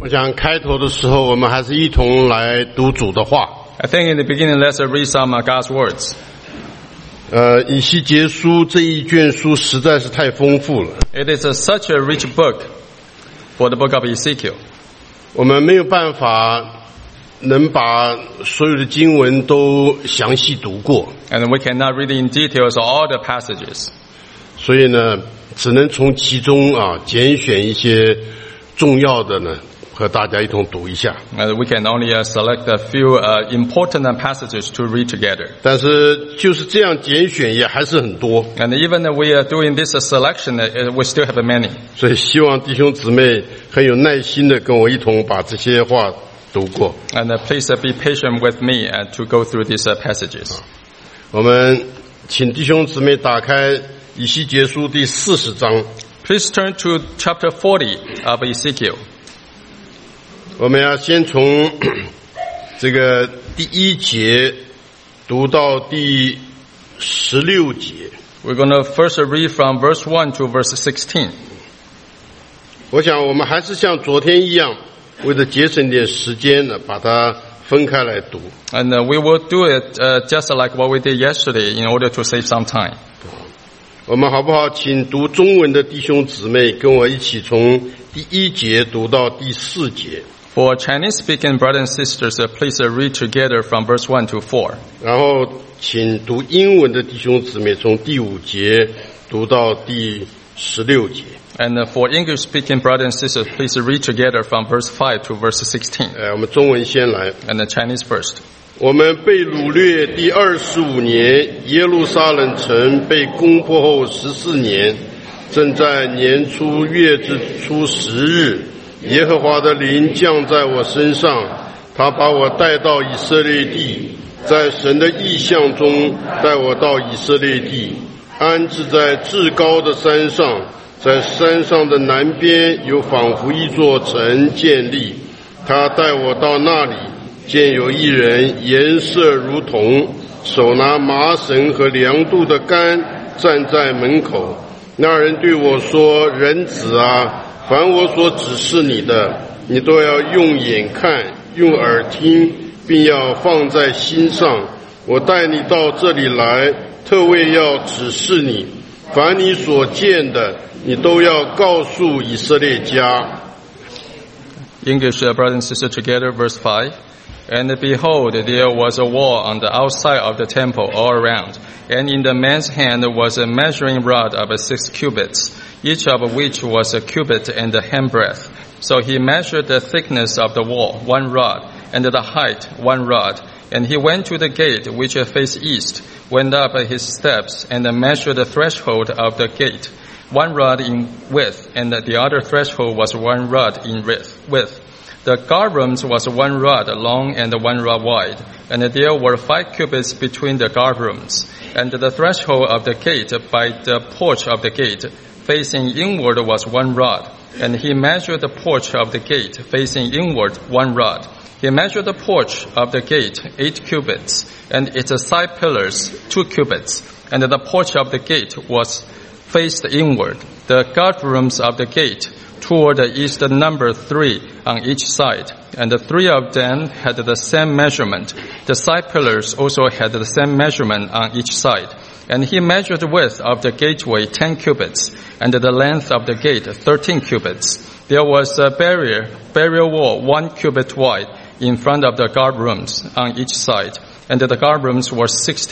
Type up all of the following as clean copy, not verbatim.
我想开头的时候，我们还是一同来读主的话。 I think in the beginning, let's read some God's words. 以西结书这一卷书实在是太丰富了。 It is such a rich book for the book of Ezekiel. 我们没有办法能把所有的经文都详细读过， And we cannot read in details all the passages. 所以呢，只能从其中拣选一些重要的呢，和大家一同读一下。 We can only select a few important passages to read together. 但是就是这样拣选也还是很多， And even if we are doing this selection, we still have many. 所以希望弟兄姊妹很有耐心的跟我一同把这些话读过。 And please be patient with me to go through these passages. 我们请弟兄姊妹打开以西结书第40章。 Please turn to chapter 40 of Ezekiel. 我们要先从这个第1节读到第16节。 We're going to first read from verse 1 to verse 16. 我想我们还是像昨天一样，为了节省点时间呢，把它分开来读。 And we will do it just like what we did yesterday in order to save some time. 我们好不好请读中文的弟兄姊妹跟我一起从第1节读到第4节。 For Chinese-speaking brothers and sisters, please read together from verse 1 to 4. 然后请读英文的弟兄姊妹从第5节读到第16节。 And for English-speaking brothers and sisters, please read together from verse 5 to verse 16. 我们中文先来。 And the Chinese first. 我们被掳掠第25年，耶路撒冷城被攻破后14年，正在年初月之初10日，耶和华的灵降在我身上，他把我带到以色列地，在神的意象中带我到以色列地，安置在至高的山上，在山上的南边有仿佛一座城建立，他带我到那里，见有一人颜色如铜，手拿麻绳和量度的杆，站在门口。那人对我说：人子啊，凡我所指示你的，你都要用眼看，用耳听，并要放在心上。我带你到这里来，特为要指示你，凡你所见的，你都要告诉以色列家。 English brothers and sisters together, verse 5. And behold, there was a wall on the outside of the temple all around, and in the man's hand was a measuring rod of 6 cubits, each of which was a cubit and a handbreadth. So he measured the thickness of the wall, 1 rod, and the height, 1 rod. And he went to the gate which faced east, went up his steps, and measured the threshold of the gate, 1 rod in width, and the other threshold was 1 rod in width. The guard rooms was 1 rod long and 1 rod wide, and there were 5 cubits between the guard rooms. And the threshold of the gate by the porch of the gate facing inward was 1 rod. And he measured the porch of the gate facing inward 1 rod. He measured the porch of the gate 8 cubits, and its side pillars 2 cubits. And the porch of the gate was faced inward. The guard rooms of the gate toward the east number 3 on each side, and the 3 of them had the same measurement. The side pillars also had the same measurement on each side. And he measured the width of the gateway 10 cubits, and the length of the gate 13 cubits. There was a barrier wall 1 cubit wide in front of the guard rooms on each side, and the guard rooms were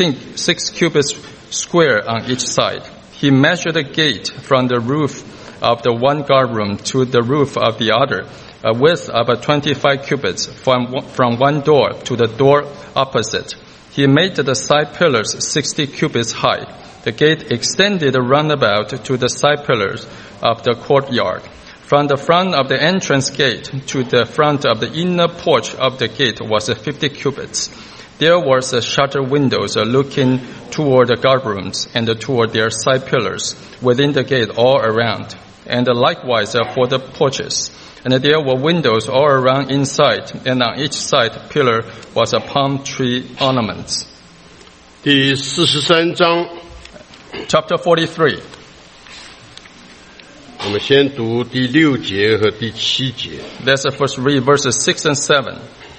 6 cubits square on each side. He measured the gate from the roof of the one guard room to the roof of the other, a width of 25 cubits from one door to the door opposite. He made the side pillars 60 cubits high. The gate extended roundabout to the side pillars of the courtyard. From the front of the entrance gate to the front of the inner porch of the gate was 50 cubits. There was shutter windows looking toward the guard rooms and toward their side pillars within the gate all around, and likewise for the porches. And there were windows all around inside, and on each side pillar was a palm tree ornaments. 第43章 Chapter 43. 我们先读第6节和第7节。 Let's first read verses 6 and 7.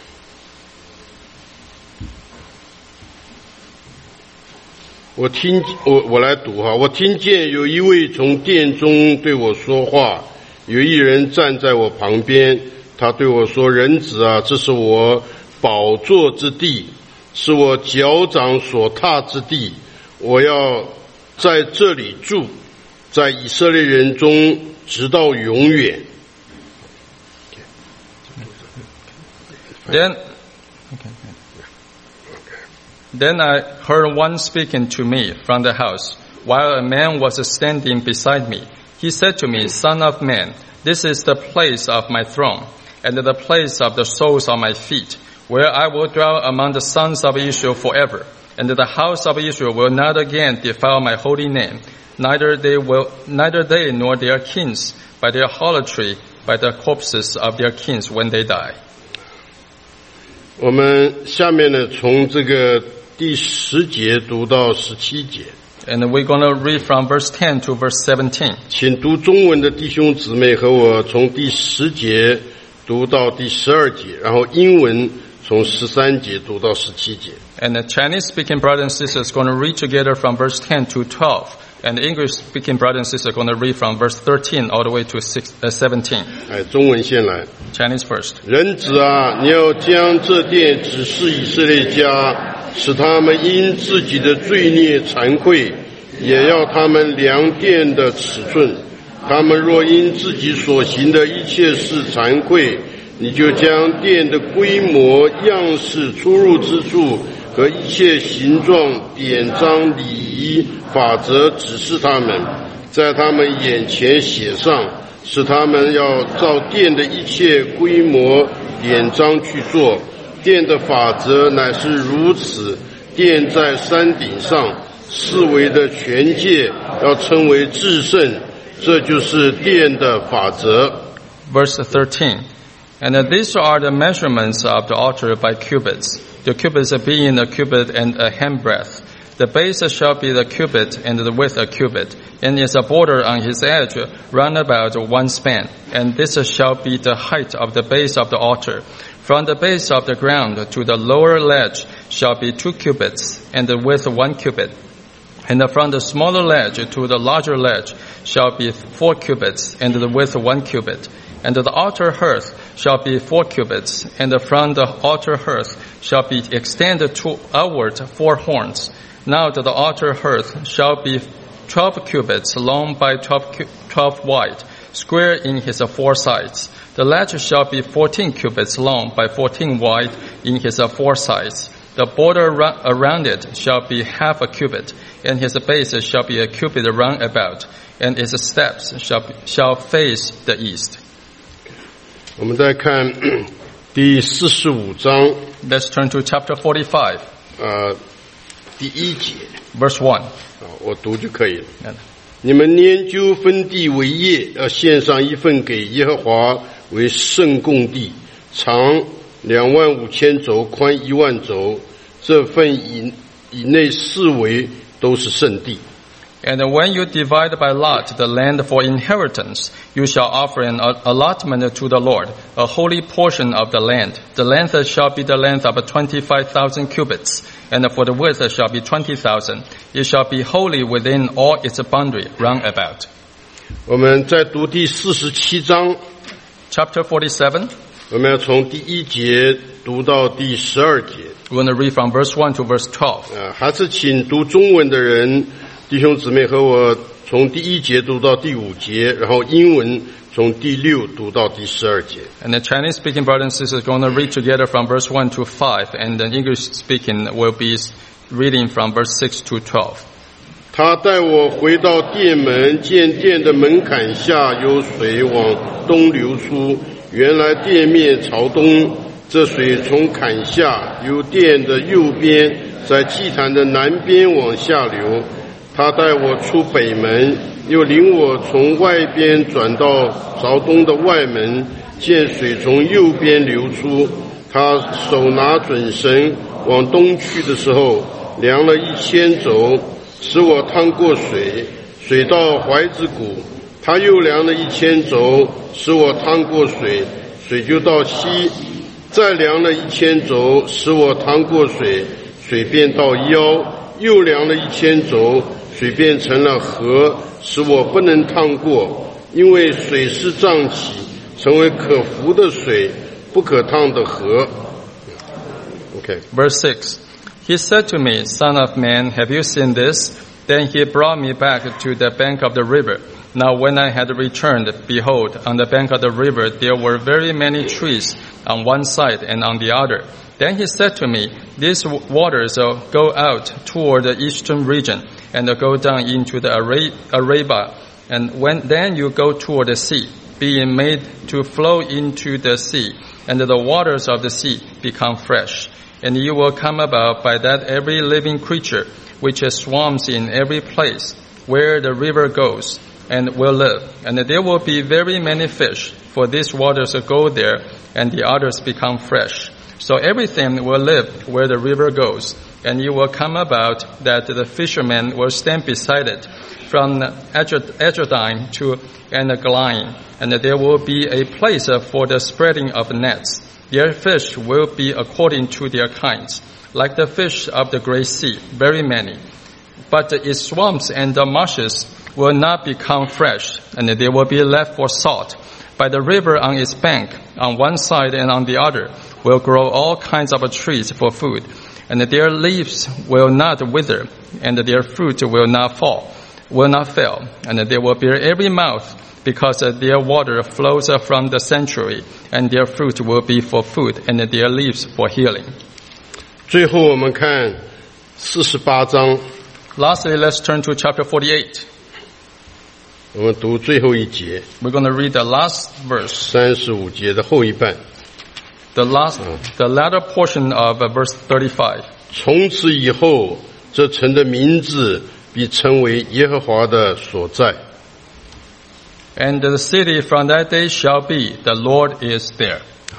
我来读哈。我听见有一位从殿中对我说话，有一人站在我旁边，他对我说：“人子啊，这是我宝座之地，是我脚掌所踏之地，我要在这里住，在以色列人中直到永远。” Then I heard one speaking to me from the house, while a man was standing beside me. He said to me, Son of man, this is the place of my throne, and the place of the soles of my feet, where I will dwell among the sons of Israel forever. And the house of Israel will not again defile my holy name, neither they nor their kings, by their harlotry, by the corpses of their kings when they die. 我们下面呢，从这个第10节读到17节。 And we're going to read from verse 10 to verse 17. 请读中文的弟兄姊妹和我从第10节读到第12节，然后英文从13节读到17节。 And the Chinese-speaking brothers and sisters are going to read together from verse 10 to 12. And the English-speaking brothers and sisters are going to read from verse 13 all the way to 17. 中文先来。 Chinese first. 人子啊，你要将这殿指示以色列家，使他们因自己的罪孽惭愧，也要他们量殿的尺寸。他们若因自己所行的一切事惭愧，你就将殿的规模、样式、出入之处和一切形状、典章、礼仪、法则指示他们，在他们眼前写上，使他们要照殿的一切规模、典章去做。殿的法则乃是如此：殿在山顶上，四围的全界要称为至圣，这就是殿的法则。 Verse 13. And these are the measurements of the altar by cubits, the cubits being a cubit and a handbreadth. The base shall be the cubit, and the width a cubit, and is a border on his edge round about 1 span. And this shall be the height of the base of the altar. From the base of the ground to the lower ledge shall be 2 cubits, and the width 1 cubit. And from the smaller ledge to the larger ledge shall be 4 cubits, and the width 1 cubit. And the altar hearth shall be 4 cubits, and from the altar hearth shall be extended outward 4 horns. Now the altar hearth shall be 12 cubits long by 12 wide, square in his 4 sides. The ledge shall be 14 cubits long by 14 wide in his 4 sides. The border around it shall be half a cubit, and his base shall be a cubit round about, and its steps shall face the east. 我们再看第45章。 Let's turn to chapter 45. 第1节。 Verse 1. 我读就可以了。你们研究分地为业，要献上一份给耶和华为圣供地，长25000肘，宽1万肘，这份以内四围都是圣地。 And when you divide by lot the land for inheritance, you shall offer an allotment to the Lord, a holy portion of the land. The length shall be the length of 25,000 cubits, and for the width shall be 20,000. It shall be holy within all its boundary round about. 我们再读第47章。 Chapter 47. 我们要从第1节读到第12节。 We're going to read from verse 1 to verse 12. 还是请读中文的人。 弟兄姊妹和我从第1节读到第5节，然后英文从第6读到第12节。 And the Chinese-speaking brothers and sisters are going to read together from verse 1 to 5, and the English-speaking will be reading from verse 6 to 12. 他带我回到殿门，见殿的门槛下有水往东流出，原来殿面朝东，这水从坎下由殿的右边，在祭坛的南边往下流。 他带我出北门，又领我从外边转到朝东的外门，见水从右边流出。他手拿准绳往东去的时候，量了1000肘，使我趟过水，水到怀子骨。 他又量了1000肘，使我趟过水，水就到膝；再量了1000肘，使我趟过水，水便到腰；又量了1000肘，水变成了河，使我不能趟过，因为水势涨起，成为可服的水，不可趟的河。Okay. Verse 6. He said to me, Son of man, have you seen this? Then he brought me back to the bank of the river. Now when I had returned, behold, on the bank of the river there were very many trees on one side and on the other. Then he said to me, these waters go out toward the eastern region and go down into the Arabah. And then you go toward the sea, being made to flow into the sea, and the waters of the sea become fresh. And you will come about by that every living creature which swarms in every place where the river goes, and will live. And there will be very many fish, for these waters go there, and the others become fresh. So everything will live where the river goes, and you will come about that the fishermen will stand beside it, from Adjadime to Eneglaim, and there will be a place for the spreading of nets. Their fish will be according to their kinds, like the fish of the great sea, very many. But its swamps and the marshes will not become fresh, and they will be left for salt. By the river on its bank, on one side and on the other, will grow all kinds of trees for food, and their leaves will not wither, and their fruit will not fail, and they will bear every mouth, because their water flows from the sanctuary, and their fruit will be for food, and their leaves for healing. 最后我们看48章。 Lastly, let's turn to chapter 48. 我们读最后一节 We're going to read the last verse, ，35节的后一半。 the latter portion of verse 35. 从此以后，这城的名字必称为耶和华的所在。 And the city from that day shall be, the Lord is there.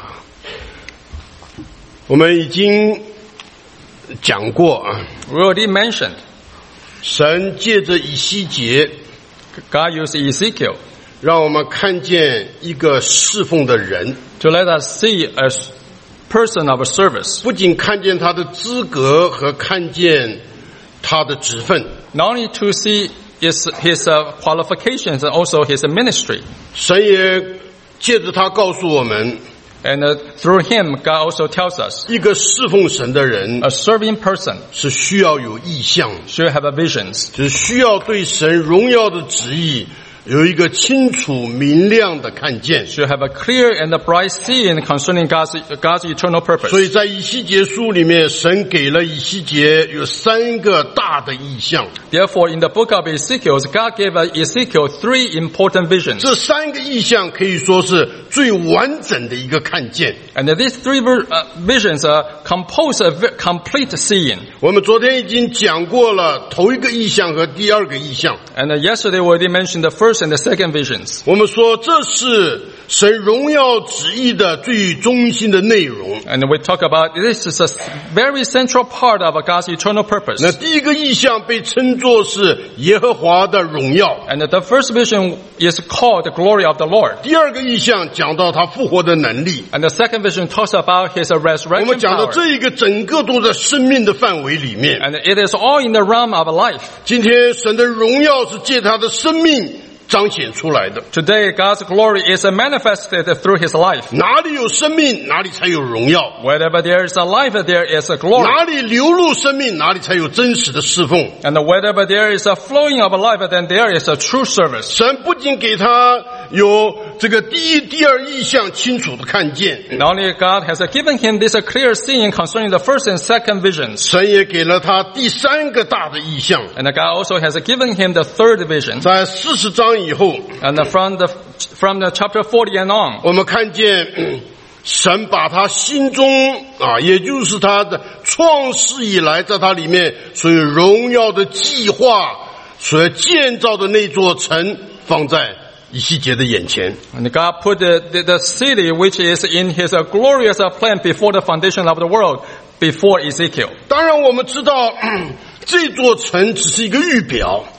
我们已经讲过啊， We already mentioned, 神借着以西结， God used Ezekiel 让我们看见一个侍奉的人， to let us see a person of service. 不仅看见他的资格和看见他的职分， Not only to see his qualifications and also his ministry. 神也借着他告诉我们， And through him, God also tells us, 一个侍奉神的人 a serving person 是需要有意向， should have visions, 只需要对神荣耀的旨意有一个清楚明亮的看见。 should have a clear and a bright seeing concerning God's eternal 所以 purpose. 在以西结书里面，神给了以西结有3个大的意象， Therefore, in the book of Ezekiel, God gave Ezekiel 3 important visions. 这3个意象可以说是最完整的一个看见。 And these 3 visions compose a complete seeing. 我们昨天已经讲过了头一个意象和第二个意象， And yesterday we already mentioned the first and the second visions. 我们说这是神荣耀旨意的最中心的内容。 And we talk about this is a very central part of God's eternal purpose. 那第一个意象被称作是耶和华的荣耀， And the first vision is called the glory of the Lord. 第二个意象讲到他复活的能力。 And the second vision talks about his 我们 resurrection 讲到 power. 这一个整个都在生命的范围里面。 And it is all in the realm of life. 今天神的荣耀是借他的生命彰显出来的。 Today, God's glory is manifested through his life. 哪里有生命，哪里才有荣耀； Wherever there is a life, there is a glory. 哪里流露生命，哪里才有真实的侍奉。 And wherever there is a flowing of life, then there is a true service. 神不仅给他有这个第一、第二意象清楚的看见， Not only God has given him this clear seeing concerning the first and second visions, 神也给了他第3个大的意象。 and God also has given him the third vision. 在40章以后， And from the chapter 40 and on, 我们看见神把他心中也就是他的创世以来在他里面所有荣耀的计划所建造的那座城放在以西结的眼前。 and God put the city which is in his glorious plan before the foundation of the world before Ezekiel. 当然我们知道这座城只是一个预表，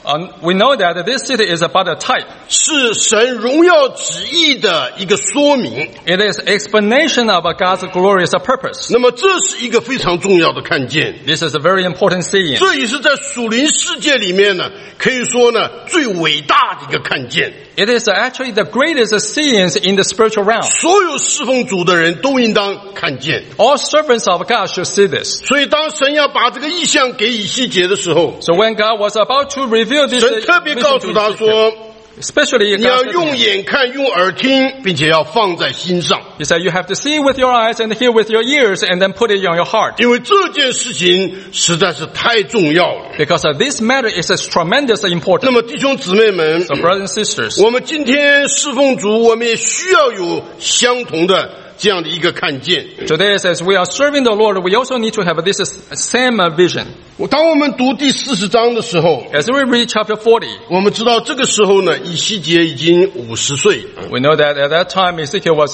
We know that this city is about a type. 是神荣耀旨意的一个说明。 It is explanation of God's glorious purpose. 那么这是一个非常重要的看见， This is a very important seeing. 这也是在属灵世界里面呢，可以说呢最伟大的一个看见。 It is actually the greatest seeing in the spiritual realm. 所有侍奉主的人都应当看见。 All servants of God should see this. 所以当神要把这个意象给以西结的时候， So when God was about to reveal this 神特别告诉他 vision to 说 especially 你要 God said to 用 him, 眼看用耳听，并且要放在心上， He said, you have to see with your eyes and hear with your ears and then put it on your heart. 因为这件事情实在是太重要了。 Because this matter is tremendously 那 important. 么弟兄姊妹们， So brothers and sisters, 我们今天侍奉主，我们也需要有相同的这样的一个看见。 today as we are serving the Lord, we also need to have this same vision. 当我们读第40章的时候， As we read chapter 40, 我们知道这个时候呢，以西结已经50岁， we know that at that time Ezekiel was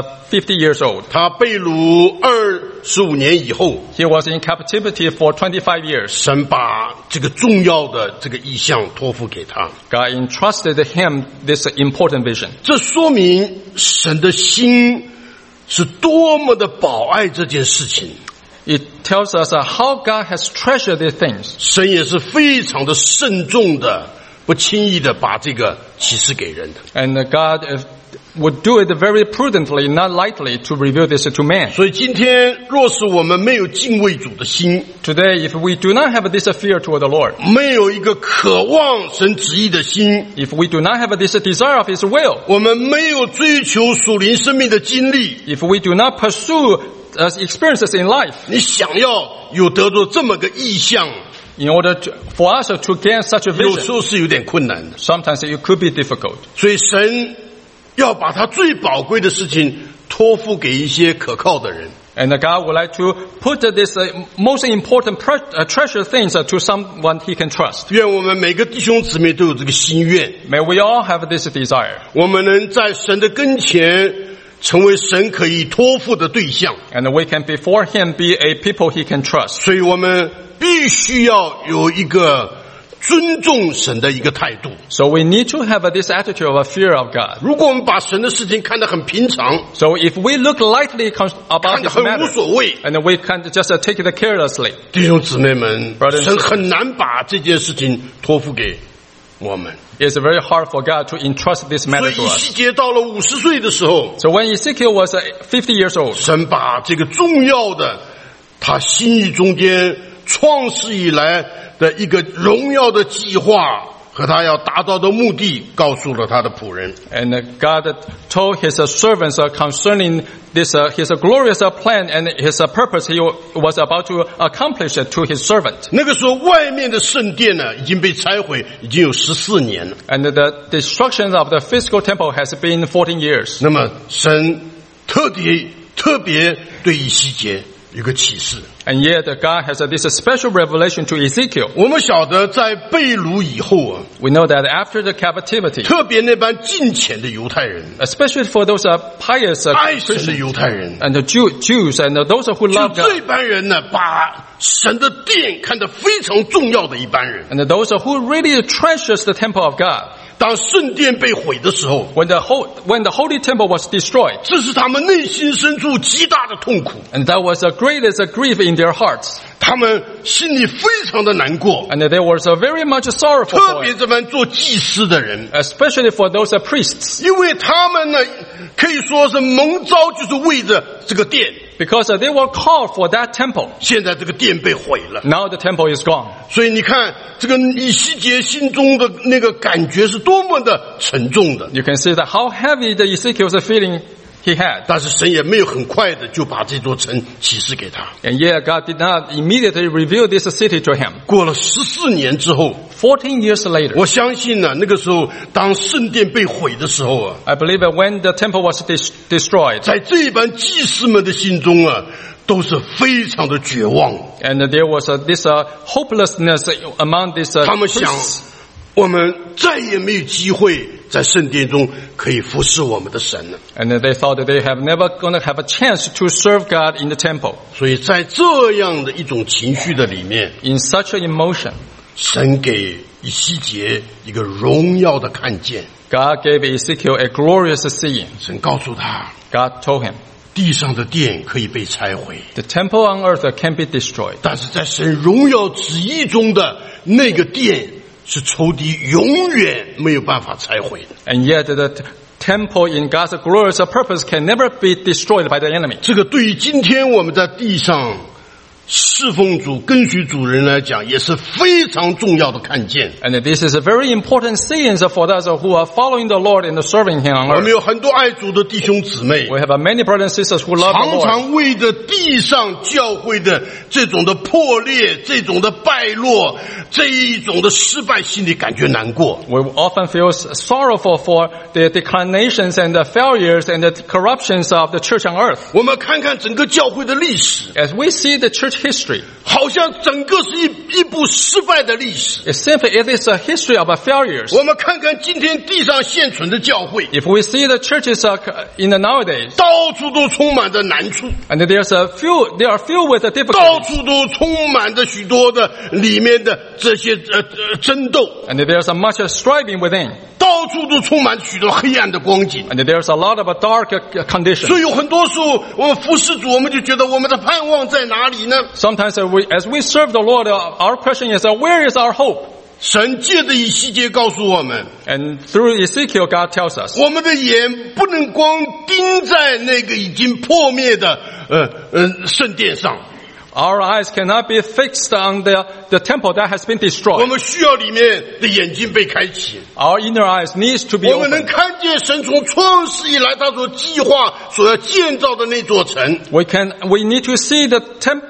50 years old. 他被掳25年以后， He was in captivity for 25 years. 神把这个重要的这个意象托付给他。 God entrusted him this important vision. 这说明神的心是多么的宝爱这件事情。 It tells us how God has treasured these things. 神也是非常的慎重的，不轻易的把这个启示给人的。 And God would do it very prudently, not lightly, to reveal this to man. 所以今天若是我们没有敬畏主的心， Today, if we do not have this fear toward the Lord, 没有一个渴望神旨意的心， if we do not have this desire of His will, 我们没有追求属灵生命的经历， if we do not pursue experiences in life, 你想要有得着这么个意象， in order for us to gain such a 有时 vision, 候是有点困难的。 sometimes it could be difficult. 所以神要把他最宝贵的事情托付给一些可靠的人。 And God would like to put this most important treasure things to someone He can trust. 愿我们每个弟兄姊妹都有这个心愿， May we all have this desire. 我们能在神的跟前成为神可以托付的对象。 And we can before Him be a people He can trust. 所以我们必须要有一个尊重神的一个态度。 So we need to have this attitude of a fear of God. 如果我们把神的事情看得很平常， So if we look lightly about 看得 this 很无 matter, 所谓， and we can just take it carelessly, 弟兄姊妹们 Brothers and， 神很难把这件事情托付给我们。 it's very hard for God to entrust this 所 matter 以 to 以 us. 西结到了50岁的时候， So when Ezekiel was 50 years old, 神把这个重要的他心意中间创世以来的一个荣耀的计划和他要达到的目的告诉了他的仆人。 and God told His servants concerning this His glorious plan and His purpose He was about to accomplish to His servant. 那个时候外面的圣殿呢已经被拆毁，已经有14年了。 And the destruction of the physical temple has been 14 years. 那么神特别对以西结有个启示。 And yet God has this special revelation to Ezekiel. 我们晓得在被掳以后啊， We know that after the captivity, 特别那班敬虔的犹太人， especially for those pious 爱神的 Christians 犹太人， and the Jews and those who 就 love 这 God, 班人呢，把神的殿看得非常重要的一班人。 and those who really treasures the temple of God. 当圣殿被毁的时候， When the holy temple was destroyed, 这是他们内心深处极大的痛苦， and that was the greatest grief in their hearts, 他们心里非常的难过。 and there was very much sorrowful 特 for 别 it, 这班做祭司的人， especially for those priests, 因为他们呢可以说是蒙召，就是为着这个殿。 because they were called for that temple. 现在这个殿被毁了， Now the temple is gone. 所以你看这个以西结心中的那个感觉是多么的沉重的。 You can see that how heavy the Ezekiel's feeling he had. 但是神也没有很快的就把这座城启示给他。 And yet God did not immediately reveal this city to him. 过了14年之后， 14 years later, 我相信呢，那个时候当圣殿被毁的时候啊， I believe that when the temple was destroyed, 在这一班祭司们的心中啊，都是非常的绝望。 and there was this hopelessness among these 他们想 priests, 我们再也没有机会在圣殿中可以服侍我们的神了。 and they thought that they have never going to have a chance to serve God in the temple. 所以在这样的一种情绪的里面， In such an emotion, 神给以西结一个荣耀的看见。 God gave Ezekiel a glorious seeing. 神告诉他， God told him, 地上的殿可以被拆毁， the temple on earth can be destroyed. 但是在神荣耀旨意中的那个殿是仇敌永远没有办法拆毁的。 And yet the temple in God's glorious purpose can never be destroyed by the enemy. 这个对于今天我们在地上侍奉主、跟随主人来讲，也是非常重要的看见。 And this is a very important seeing for those who are following the Lord and serving Him on 我们 earth. 有很多爱主的弟兄姊妹， We have many brothers and sisters who love the 常 Lord. 常为着地上教会的这种的破裂、这种的败落、这一种的失败，心里感觉难过。 We often feel sorrowful for the declinations and the failures and the corruptions of the church on earth. 我们看看整个教会的历史， As we see the church history, 好像整个是一部失败的历史。 it simply it is a history of failures. 我们看看今天地上现存的教会， If we see the churches in the nowadays, 到处都充满着难处， and they are filled with the 到 difficulties, 处都充满着许多的里面的这些争斗， and there's much striving within, 到处都充满许多黑暗的光景。 and there's a lot of dark conditions. 所以有很多时候，我们服侍主，我们就觉得我们的盼望在哪里呢？ Sometimes as we serve the Lord, our question is, where is our hope? 神借着以西结告诉我们， And through Ezekiel, God tells us, 我们的眼不能光盯在那个已经破灭的圣殿上， our eyes cannot be fixed on the temple that has been 我 destroyed. 们需要里面的眼睛被开启， Our inner eyes needs to be 我们能 opened. 看见神从创世以来他所计划、所要建造的那座城， We need to see the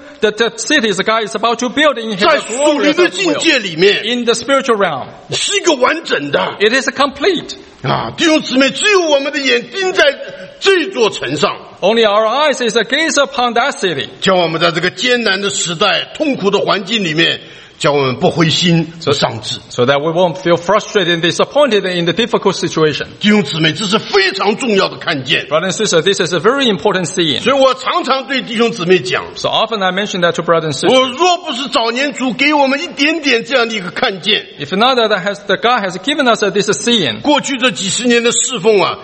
cities God is about to build in His 在属灵 glorious 的境 will. 界里面 In the spiritual realm, 是一个完整的 it is complete. 啊！弟兄姊妹，只有我们的眼盯在这座城上， Only our eyes is gaze upon that city, 叫我们在这个艰难的时代、痛苦的环境里面，叫我们不灰心、不丧志。 so that we won't feel frustrated and disappointed in the difficult situation. 弟兄姊妹，这是非常重要的看见。 Brothers and sisters, this is a very important seeing. 所以我常常对弟兄姊妹讲， So often I mention that to brothers and sisters. 我若不是早年主给我们一点点这样的一个看见， If not that God has given us this seeing, 过去这几十年的侍奉啊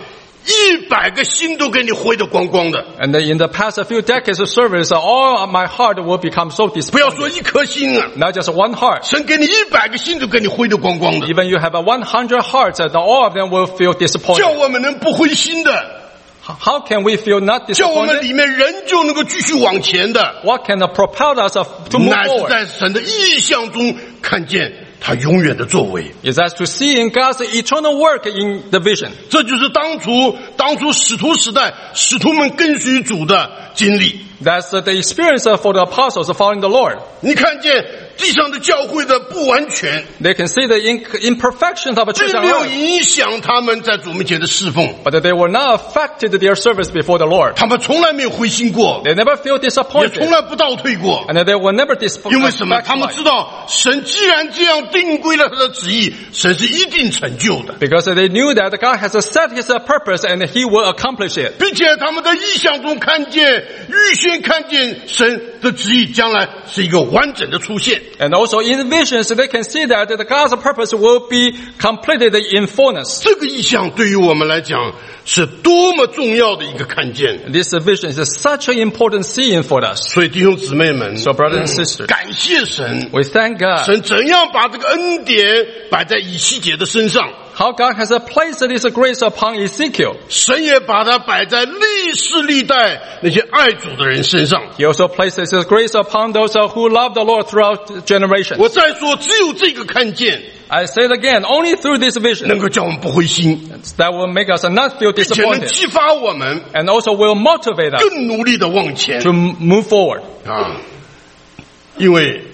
，100个心都给你灰得光光的。 and in the past few decades of service, all of my heart will become so 不要说 disappointed. 一颗心啊， Not just one heart. 神给你100个心都给你灰得光光的， Even you have 100 hearts, all of them will feel 叫 disappointed. 我们能不灰心的， How can we feel not 叫我们 disappointed? 里面人就能够继续往前的， What can propel us to move 乃是 forward? 在神的意象中看见他永远的作为。 Is that to see in God's eternal work in the vision. 这就是当初使徒时代使徒们跟随主的经历。 That's the experience for the apostles following the Lord. 你看见地上的教会的不完全， They can see the imperfections of a 并 church on 没有 earth, 影响他们在主面前的侍奉， but they were not affected their service before the Lord. 他们从来没有灰心过， They never feel 也从 disappointed, 来不倒退过。 and they were never 因为什么？他们 disappointed. 知道神既然这样定规了他的旨意，神是一定成就的， Because they knew that God has set His purpose and He will accomplish it. 并且他们在意象中看见，预先看见神的旨意将来是一个完整的出现。 And also in visions, they can see that God's purpose will be completed in fullness. 这个意象对于我们来讲是多么重要的一个看见。 This vision is such an important seeing for us. 所以弟兄姊妹们， So brothers and sisters, 感谢神， we thank God 神怎样把这个恩典摆在以西结的身上， how God has placed this grace upon Ezekiel. 神也把它摆在历世历代那些爱主的人身上。 He also places His grace upon those who love the Lord throughout generations. 我再说，只有这个看见 I say it again, only through this vision 能够叫我们不灰心， that will make us not feel 并且能 disappointed 激发我们 and also will motivate us 更努力的往前 to move forward. 啊！因为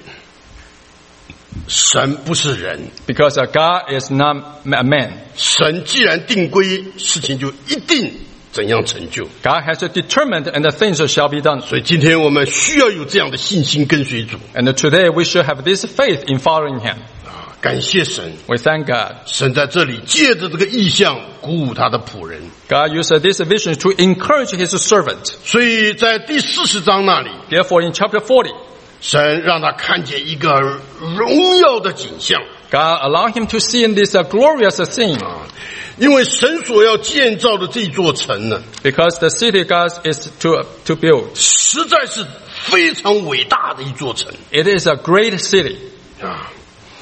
神不是人， Because God is not a man. 神既然定规，事情就一定怎样成就。 God has determined and the things shall be done. 所以今天我们需要有这样的信心跟随主 And today we should have this faith in following Him. 啊！感谢神， We thank God. 神在这里借着这个意象鼓舞他的仆人。 God used this vision to encourage His servant. 所以在第40章那里， Therefore in chapter 40, 神让他看见一个荣耀的景象。 God allowed him to see in this glorious scene. 因为神所要建造的这座城呢， Because the city God is to build. 实在是非常伟大的一座城 It is a great city. 啊！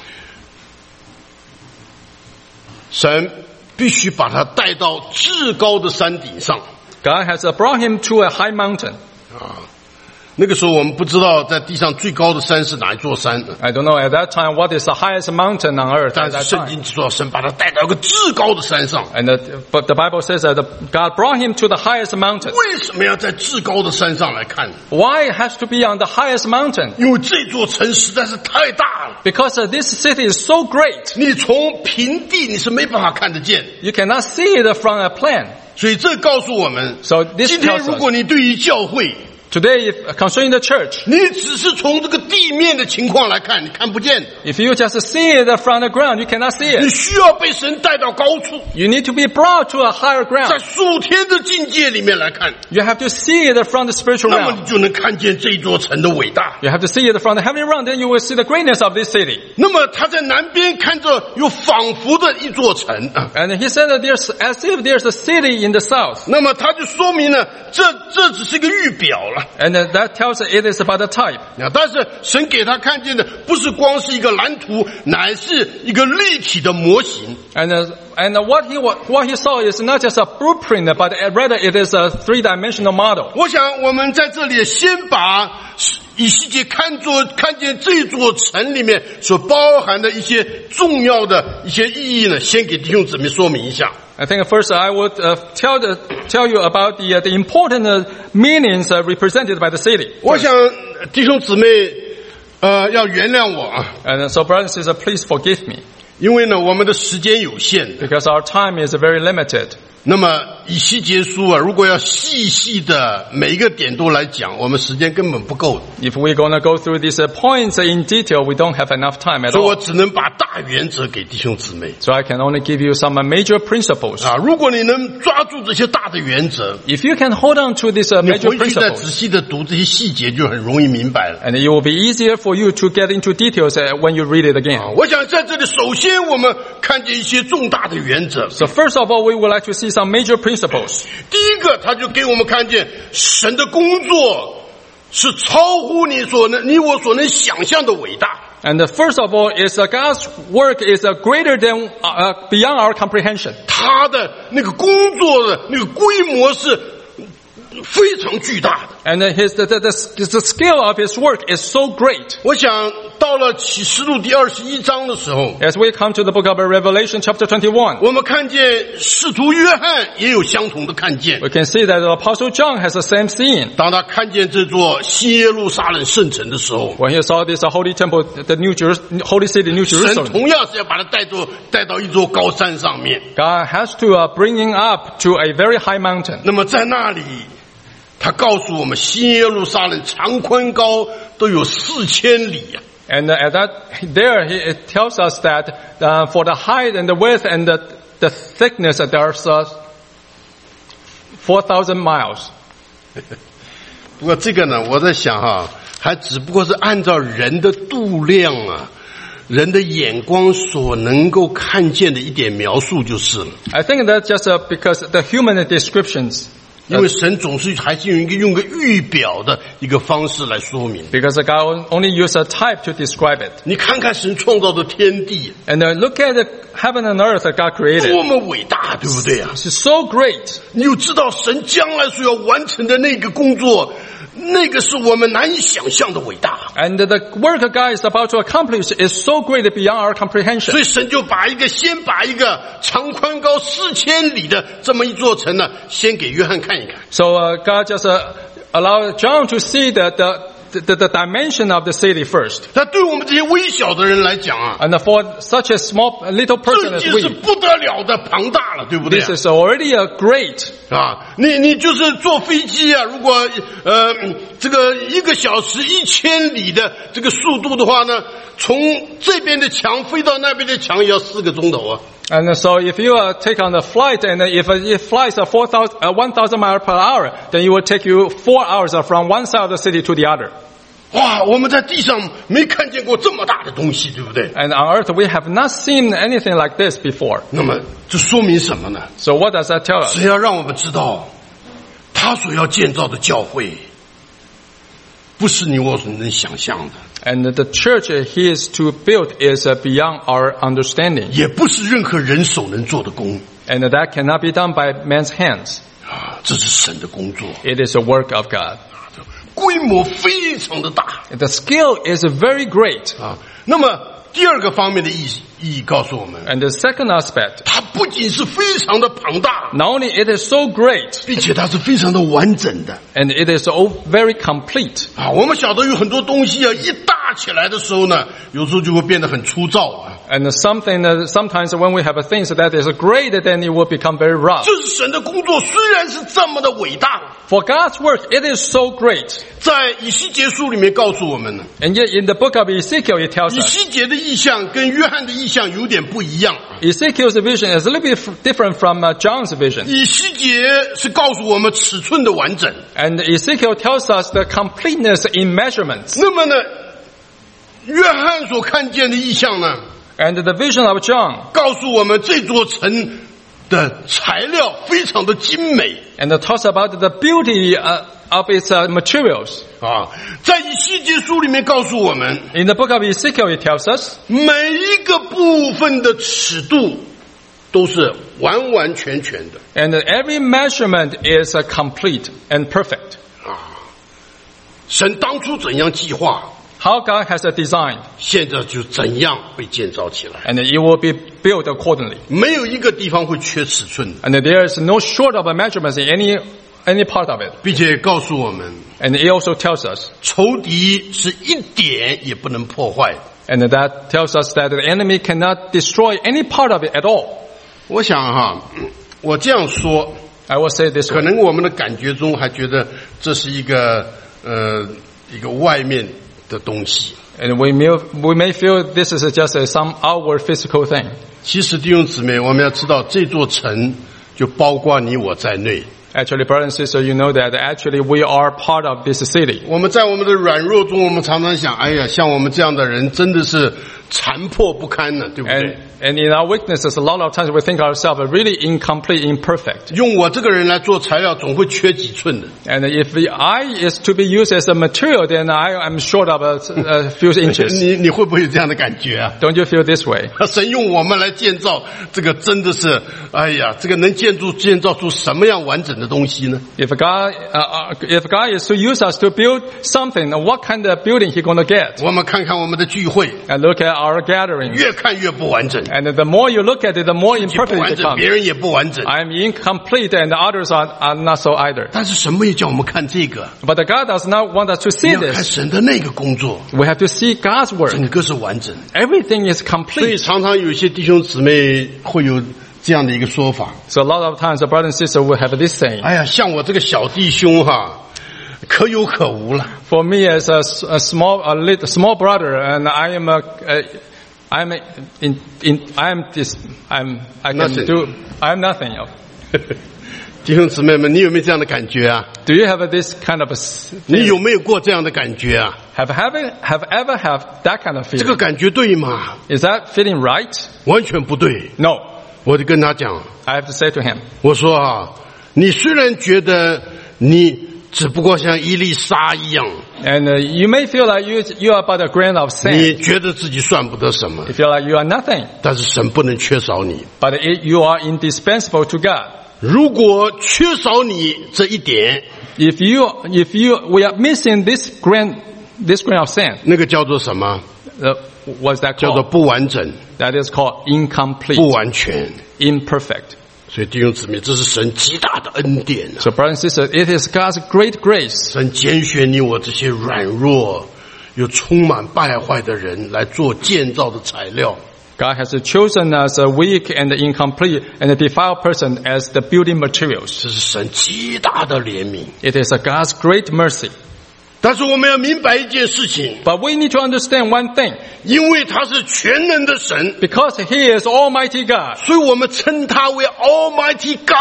神必须把他带到至高的山顶上 God has brought him to a high mountain. 啊！那个时候我们不知道在地上最高的山是哪一座山， I don't know at that time what is the highest mountain on earth 但 at 是 that 圣 time. 经说神把他带到一个至高的山上。 But the Bible says that God brought him to the highest mountain. 为什么要在至高的山上来看？ Why it has to be on the highest mountain? 因为这座城实在是太大了， Because this city is so great. 你从平地你是没办法看得见。 You cannot see it from a plane. 所以这告诉我们， So this 今天 tells 如果 us, 你对于教会， today concerning the church, 你只是从这个地面的情况来看，你看不见的。 if you just see it from the ground, you cannot see 你 it. 需要被神带到高处， You need to be brought to a higher 在 ground. 属天的境界里面来看， You have to see it from the spiritual 那么 realm. 你就能看见这座城的伟大。 You have to see it from the heavenly realm, then you will see the greatness of this city. 那么他在南边看着有仿佛的一座城啊， And he said that there's as if there's a city in the south. 那么他就说明了这只是一个预表了。 And that tells it is about the type. 但是神给他看见的不是光是一个蓝图，乃是一个立体的模型。 And what he saw is not just a blueprint, but rather it is a three-dimensional model. 我想我们在这里先把以西结看见这座城里面所包含的一些重要的一些意义呢，先给弟兄姊妹说明一下。 I think first I would tell you about the important meanings represented by the city. 我想弟兄姊妹要原谅我啊， And so brothers and sisters, please forgive me, 因为呢我们的时间有限。 because our time is very limited. 那么以西结书啊，如果要细细的每一个点都来讲，我们时间根本不够。 If we're going to go through these points in detail, we don't have enough time at 所以我 all. 只能把大原则给弟兄姊妹 So I can only give you some major principles. 啊。如果你能抓住这些大的原则， If you can hold on to these 你 major 回去再仔 principles, 细的读这些细节，就很容易明白了。 and it will be easier for you to get into details when you read it again. 我想在这里，首先我们看见一些重大的原则。 So first of all, we would like to see some major principles. 第一个，他就给我们看见神的工作是超乎你我所能想象的伟大。 And the first of all is God's work is greater than beyond our comprehension. 他的那个工作的那个规模是非常巨大的。 And the scale of his work is so great. 我想到了启示录第21章的时候， As we come to the book of Revelation chapter 21, 我们看见使徒约翰也有相同的看见。 we can see that the Apostle John has the same scene. 当他看见这座新耶路撒冷圣城的时候， When he saw this holy temple, the holy city, New 神 Jerusalem, 同样是要把他带到一座高山上面。 God has to bring him up to a very high mountain. 那么在那里，他告诉我们，新耶路撒冷长宽高都有4000里啊。 And at it tells us that for the height and the width and the thickness, there's 4,000 miles. 不过这个呢，我在想哈，还只不过是按照人的度量啊，人的眼光所能够看见的一点描述就是了。 I think that's just because the human descriptions. 因为神总是还是用个预表的一个方式来说明。 Because God only used a type to describe it. 你看看神创造的天地， And look at the heaven and earth that God created. 多么伟大，对不对啊？ It's so great. 你又知道神将来所要完成的那个工作，那个是我们难以想象的伟大。 And the work God is about to accomplish is so great beyond our comprehension. 所以神就先把一个长宽高4000里的这么一座城呢，先给约翰看一看。 So God just allowed John to see the dimension of the city first. 他对我们这些微小的人来讲啊， And for such a small little 这 person 已 as 经是 we, 不得了的庞大了，对不对 this is already a great. 啊？你就是坐飞机啊，如果这个1个小时1000里的这个速度的话呢，从这边的墙飞到那边的墙也要4个钟头啊。 And so if you take on the flight and if it flies 1,000 miles per hour, then it will take you 4 hours from one side of the city to the other. 哇，我们在地上没看见过这么大的东西，对不对？ And on earth, we have not seen anything like this before. 那么这说明什么呢？ So what does that tell us? 是要让我们知道，他所要建造的教会，不是你我所能想象的， And the church he is to build is beyond our understanding. 也不是任何人手能做的工 And that cannot be done by man's hands. 啊，这是神的工作， It is a work of God. 规模非常的大 The skill is very great. 啊。那么第二个方面的意义告诉我们， And the second aspect, 它不仅是非常的庞大， not only it is so great, 并且它是非常的完整的 and it is all very complete. 啊。我们晓得有很多东西啊，一大起来的时候呢，有时候就会变得很粗糙啊。 And sometimes when we have a thing that is great, then it will become very rough. 这是神的工作，虽然是这么的伟大， For God's work, it is so great. 在以西结书里面告诉我们呢， And yet in the book of Ezekiel, it tells 以 us, 西结的意象跟约翰的意象有点不一样。 Ezekiel's vision is a little bit different from John's vision. 以西结是告诉我们尺寸的完整， And Ezekiel tells us the completeness in measurements. 那么呢，约翰所看见的意象呢， And the vision of John, 告诉我们这座城的材料非常的精美 and it talks about the beauty of its materials. 啊。在以西结书里面告诉我们， In the book of Ezekiel, it tells us 每一个部分的尺度都是完完全全的 and every measurement is complete and perfect. 啊。神当初怎样计划， How God has designed, 现在就怎样被建造起来， and it will be built accordingly. 没有一个地方会缺尺寸的， And there is no short of measurements in any part of it. 并且告诉我们， And it also tells us, 仇敌是一点也不能破坏的。 and that tells us that the enemy cannot destroy any part of it at all. 我想哈，我这样说， I will say this 可 way. 能我们的感觉中还觉得这是一个外面的东西。 And we may feel this is just some outward physical thing. 其实弟兄姊妹，我们要知道这座城就包括你我在内。 Actually, brothers and sisters, you know that actually we are part of this city. 我们在我们的软弱中，我们常常想，哎呀，像我们这样的人真的是残破不堪的，对不对？ And in our weaknesses, a lot of times we think ourselves really incomplete, imperfect. 用我这个人来做材料，总会缺几寸的。 And if the eye is to be used as a material, then I am short of a few inches. 你会不会有这样的感觉啊？ Don't you feel this way? 神用我们来建造这个，真的是，哎呀，这个能建造出什么样完整的东西呢？ If God is to use us to build something, what kind of building He gonna get? 我们看看我们的聚会， And look at our gathering. 越看越不完整， And the more you look at it, the more 自己不 imperfect 完 it 整，别 becomes. 人也不完整。 I'm incomplete and the others are not so either. 但是神没有叫我们看这个， But God does not want us to 你 see 要看 this. 神的那个工作， We have to see God's work. 整个是完整。 Everything is 所以 complete. 常常有一些弟兄姊妹会有这样的一个说法： So a lot of times the brother and sister will have this saying. 哎呀，像我这个小弟兄哈，可有可无了。 For me as a small brother, and I am nothing. 弟兄姊妹们，你有没有这样的感觉啊？ Do you have this kind of 你有没有过这样的感觉啊？ have ever have that kind of 这个 feeling? 感觉对吗？ Is that feeling right? 完全不对。 No. 我就跟他讲， I have to say to him, 我说啊，你虽然觉得你只不过像一粒沙一样， and you may feel like you are but a grain of sand. 你觉得自己算不得什么， You feel like you are nothing, 但是神不能缺少你。 but you are indispensable to God. 如果缺少你这一点， If we are missing this grain of sand, 那个叫做什么？ what's that 叫做 called? 不完整、 That is called 不 incomplete, 完全。 imperfect. 所以弟兄姊妹，这是神极大的恩典啊！ So brothers and sisters, it is God's great grace. 神拣选你我这些软弱又充满败坏的人来做建造的材料。 God has chosen us a weak and incomplete and a defiled person as the building materials. 这是神极大的怜悯。 It is God's great mercy. 但是我们要明白一件事情， But we need to understand one thing. 因为他是全能的神， Because He is Almighty God, 所以我们称他为 Almighty God，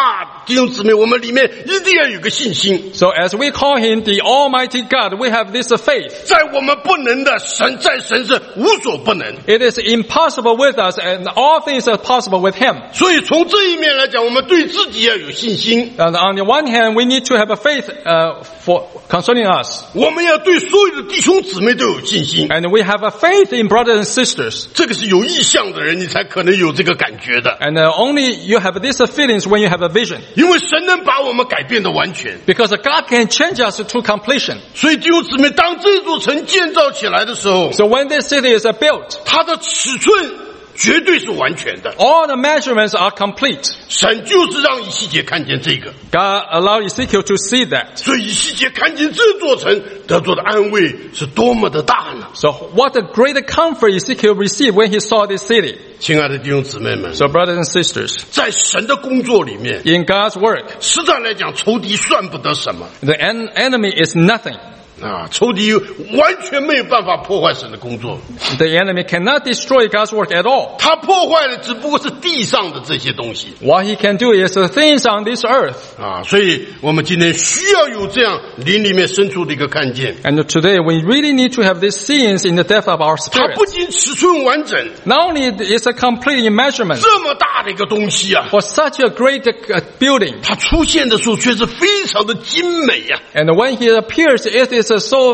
弟兄姊妹，我们里面一定要有个信心。 So as we call him the Almighty God, we have this faith. 在我们不能的，在神是无所不能。 It is impossible with us, and all things are possible with him. 所以从这一面来讲，我们对自己要有信心。 And on the one hand, we need to have a faith for concerning us. 我们要对所有的弟兄姊妹都有信心。 And we have a faith in brothers and sisters. 这个是有意向的人，你才可能有这个感觉的。 And only you have these feelings when you have a vision. 因为神能把我们改变的完全。 Because God can change us to completion. 所以弟兄姊妹，当这座城建造起来的时候， So when this city is built, 它的尺寸绝对是完全的。 all the measurements are complete. 神就是让以西结看见这个， God allowed Ezekiel to see that. 所以以西结看见这座城得到的安慰是多么的大呢？ So what a great comfort Ezekiel received when he saw this city. 亲爱的弟兄姊妹们， So brothers and sisters, 在神的工作里面， in God's work, 实在来讲，仇敌算不得什么 the enemy is nothing. 啊！仇敌完全没有办法破坏神的工作， The enemy cannot destroy God's work at all. 他破坏的只不过是地上的这些东西 What he can do is the things on this earth. 啊！所以我们今天需要有这样灵里面深处的一个看见。 And today we really need to have these scenes in the depth of our 它 spirit. 不仅尺寸完整， Not only is it complete in measurement 这么大的一个东西啊， for such a great building, 它出现的时候却是非常的精美呀、 and when he appears, it is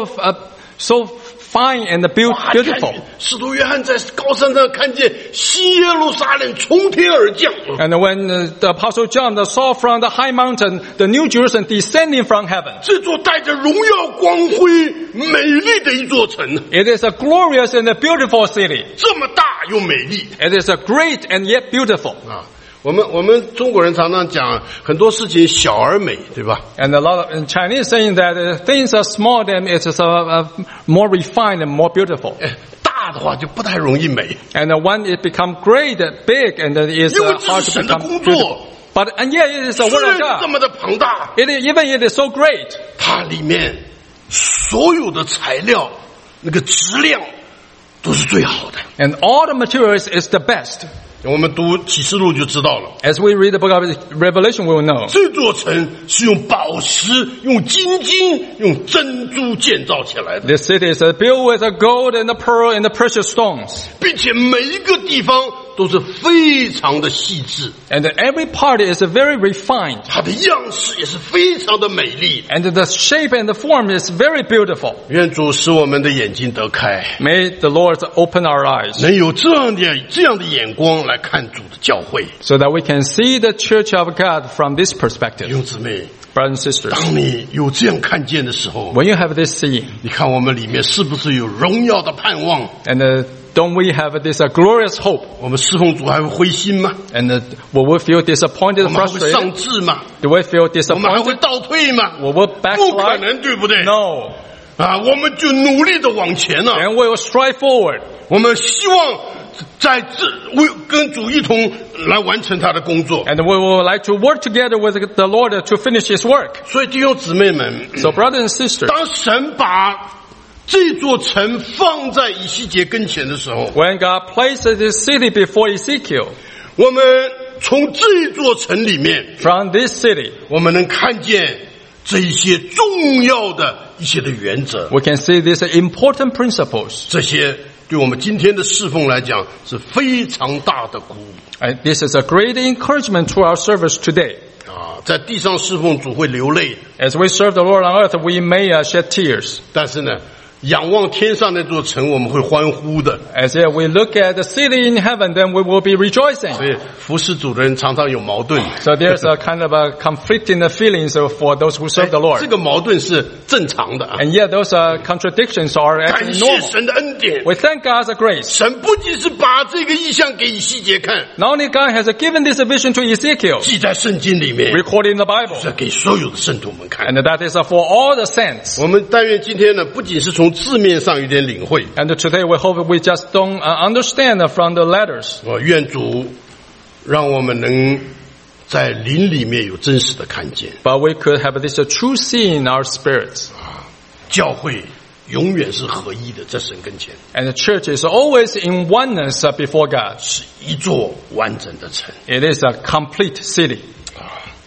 so fine and beautiful. 使徒约翰在高山上看见新耶路撒冷从天而降， And when the apostle John saw from the high mountain the New Jerusalem descending from heaven, 这座带着荣耀光辉、美丽的一座城， it is a glorious and a beautiful city. 这么大又美丽 It is a great and yet beautiful. 啊！我们中国人常常讲很多事情小而美，对吧？ And a lot of Chinese saying that things are small, then it is more refined and more beautiful. 大的话就不太容易美， And when it becomes great, big, and it is 因为这 hard 是 to 神的 become 工 beautiful. 作。 But and yet it is a 虽 word 然 of 是这 God. 么的庞大， Even it is so great, 它里面所有的材料那个质量都是最好的。 and all the materials is the best. 我们读启示录就知道了， As we read the book of Revelation, we will know. 这座城是用宝石、用金金、用珍珠建造起来的， This city is built with the gold and the pearl and the precious stones. 并且每一个地方都是非常的细致， And every part is very refined. 它的样式也是非常的美丽。 And the shape and the form is very beautiful. 愿主使我们的眼睛得开， May the Lord open our eyes 能有这样的眼光来看主的教会。 so that we can see the church of God from this 弟 perspective. 兄姊妹， Brothers and sisters, 当你有这样看见的时候， when you have this seeing, 你看我们里面是不是有荣耀的盼望？ and don't we have this glorious hope? 我们侍奉主还会灰心吗？ And will we feel disappointed 我 and 们还会上 frustrated? 志吗？ Do we feel 我们还会 disappointed? 倒退吗？ Will we 不可 backslide? 能，对不对？ No. 啊，我们就努力的往前了。 And we will strive forward. 我们希望在跟主一同来完成他的工作。 And we will like to work together with the Lord to finish His work. 所以弟兄姊妹们， So brothers and sisters, 当神把这座城放在以西结跟前的时候， when God placed this city before Ezekiel, 我们从这座城里面， from this city, 我们能看见这一些重要的一些的原则， we can see these important principles. 这些对我们今天的侍奉来讲是非常大的鼓舞 And this is a great encouragement to our service today. 啊！在地上侍奉主会流泪， As we serve the Lord on earth, we may shed tears. 但是呢，仰望天上那座城，我们会欢呼的。 As we look at the city in heaven, then we will be rejoicing. 所以服侍主的人常常有矛盾， So there's a kind of a conflicting feelings for those who serve the 这 Lord. 个矛盾是正常的啊！ And yet those contradictions are 感 actually 谢 normal. 神的恩典， We thank God's grace. 神不仅是把这个意象给以西结看， Not only God has given this vision to Ezekiel, 记在圣经里面， recorded in the Bible, 是给所有的圣徒们看。 and that is for all the saints. 我们但愿今天呢，不仅是从字面上有点领会， And today we hope we just don't understand from the letters. 我愿主让我们能在灵里面有真实的看见， But we could have this true seeing in our spirits. 教会永远是合一的，在神跟前 And the church is always in oneness before God. 是一座完整的城。 It is a complete city.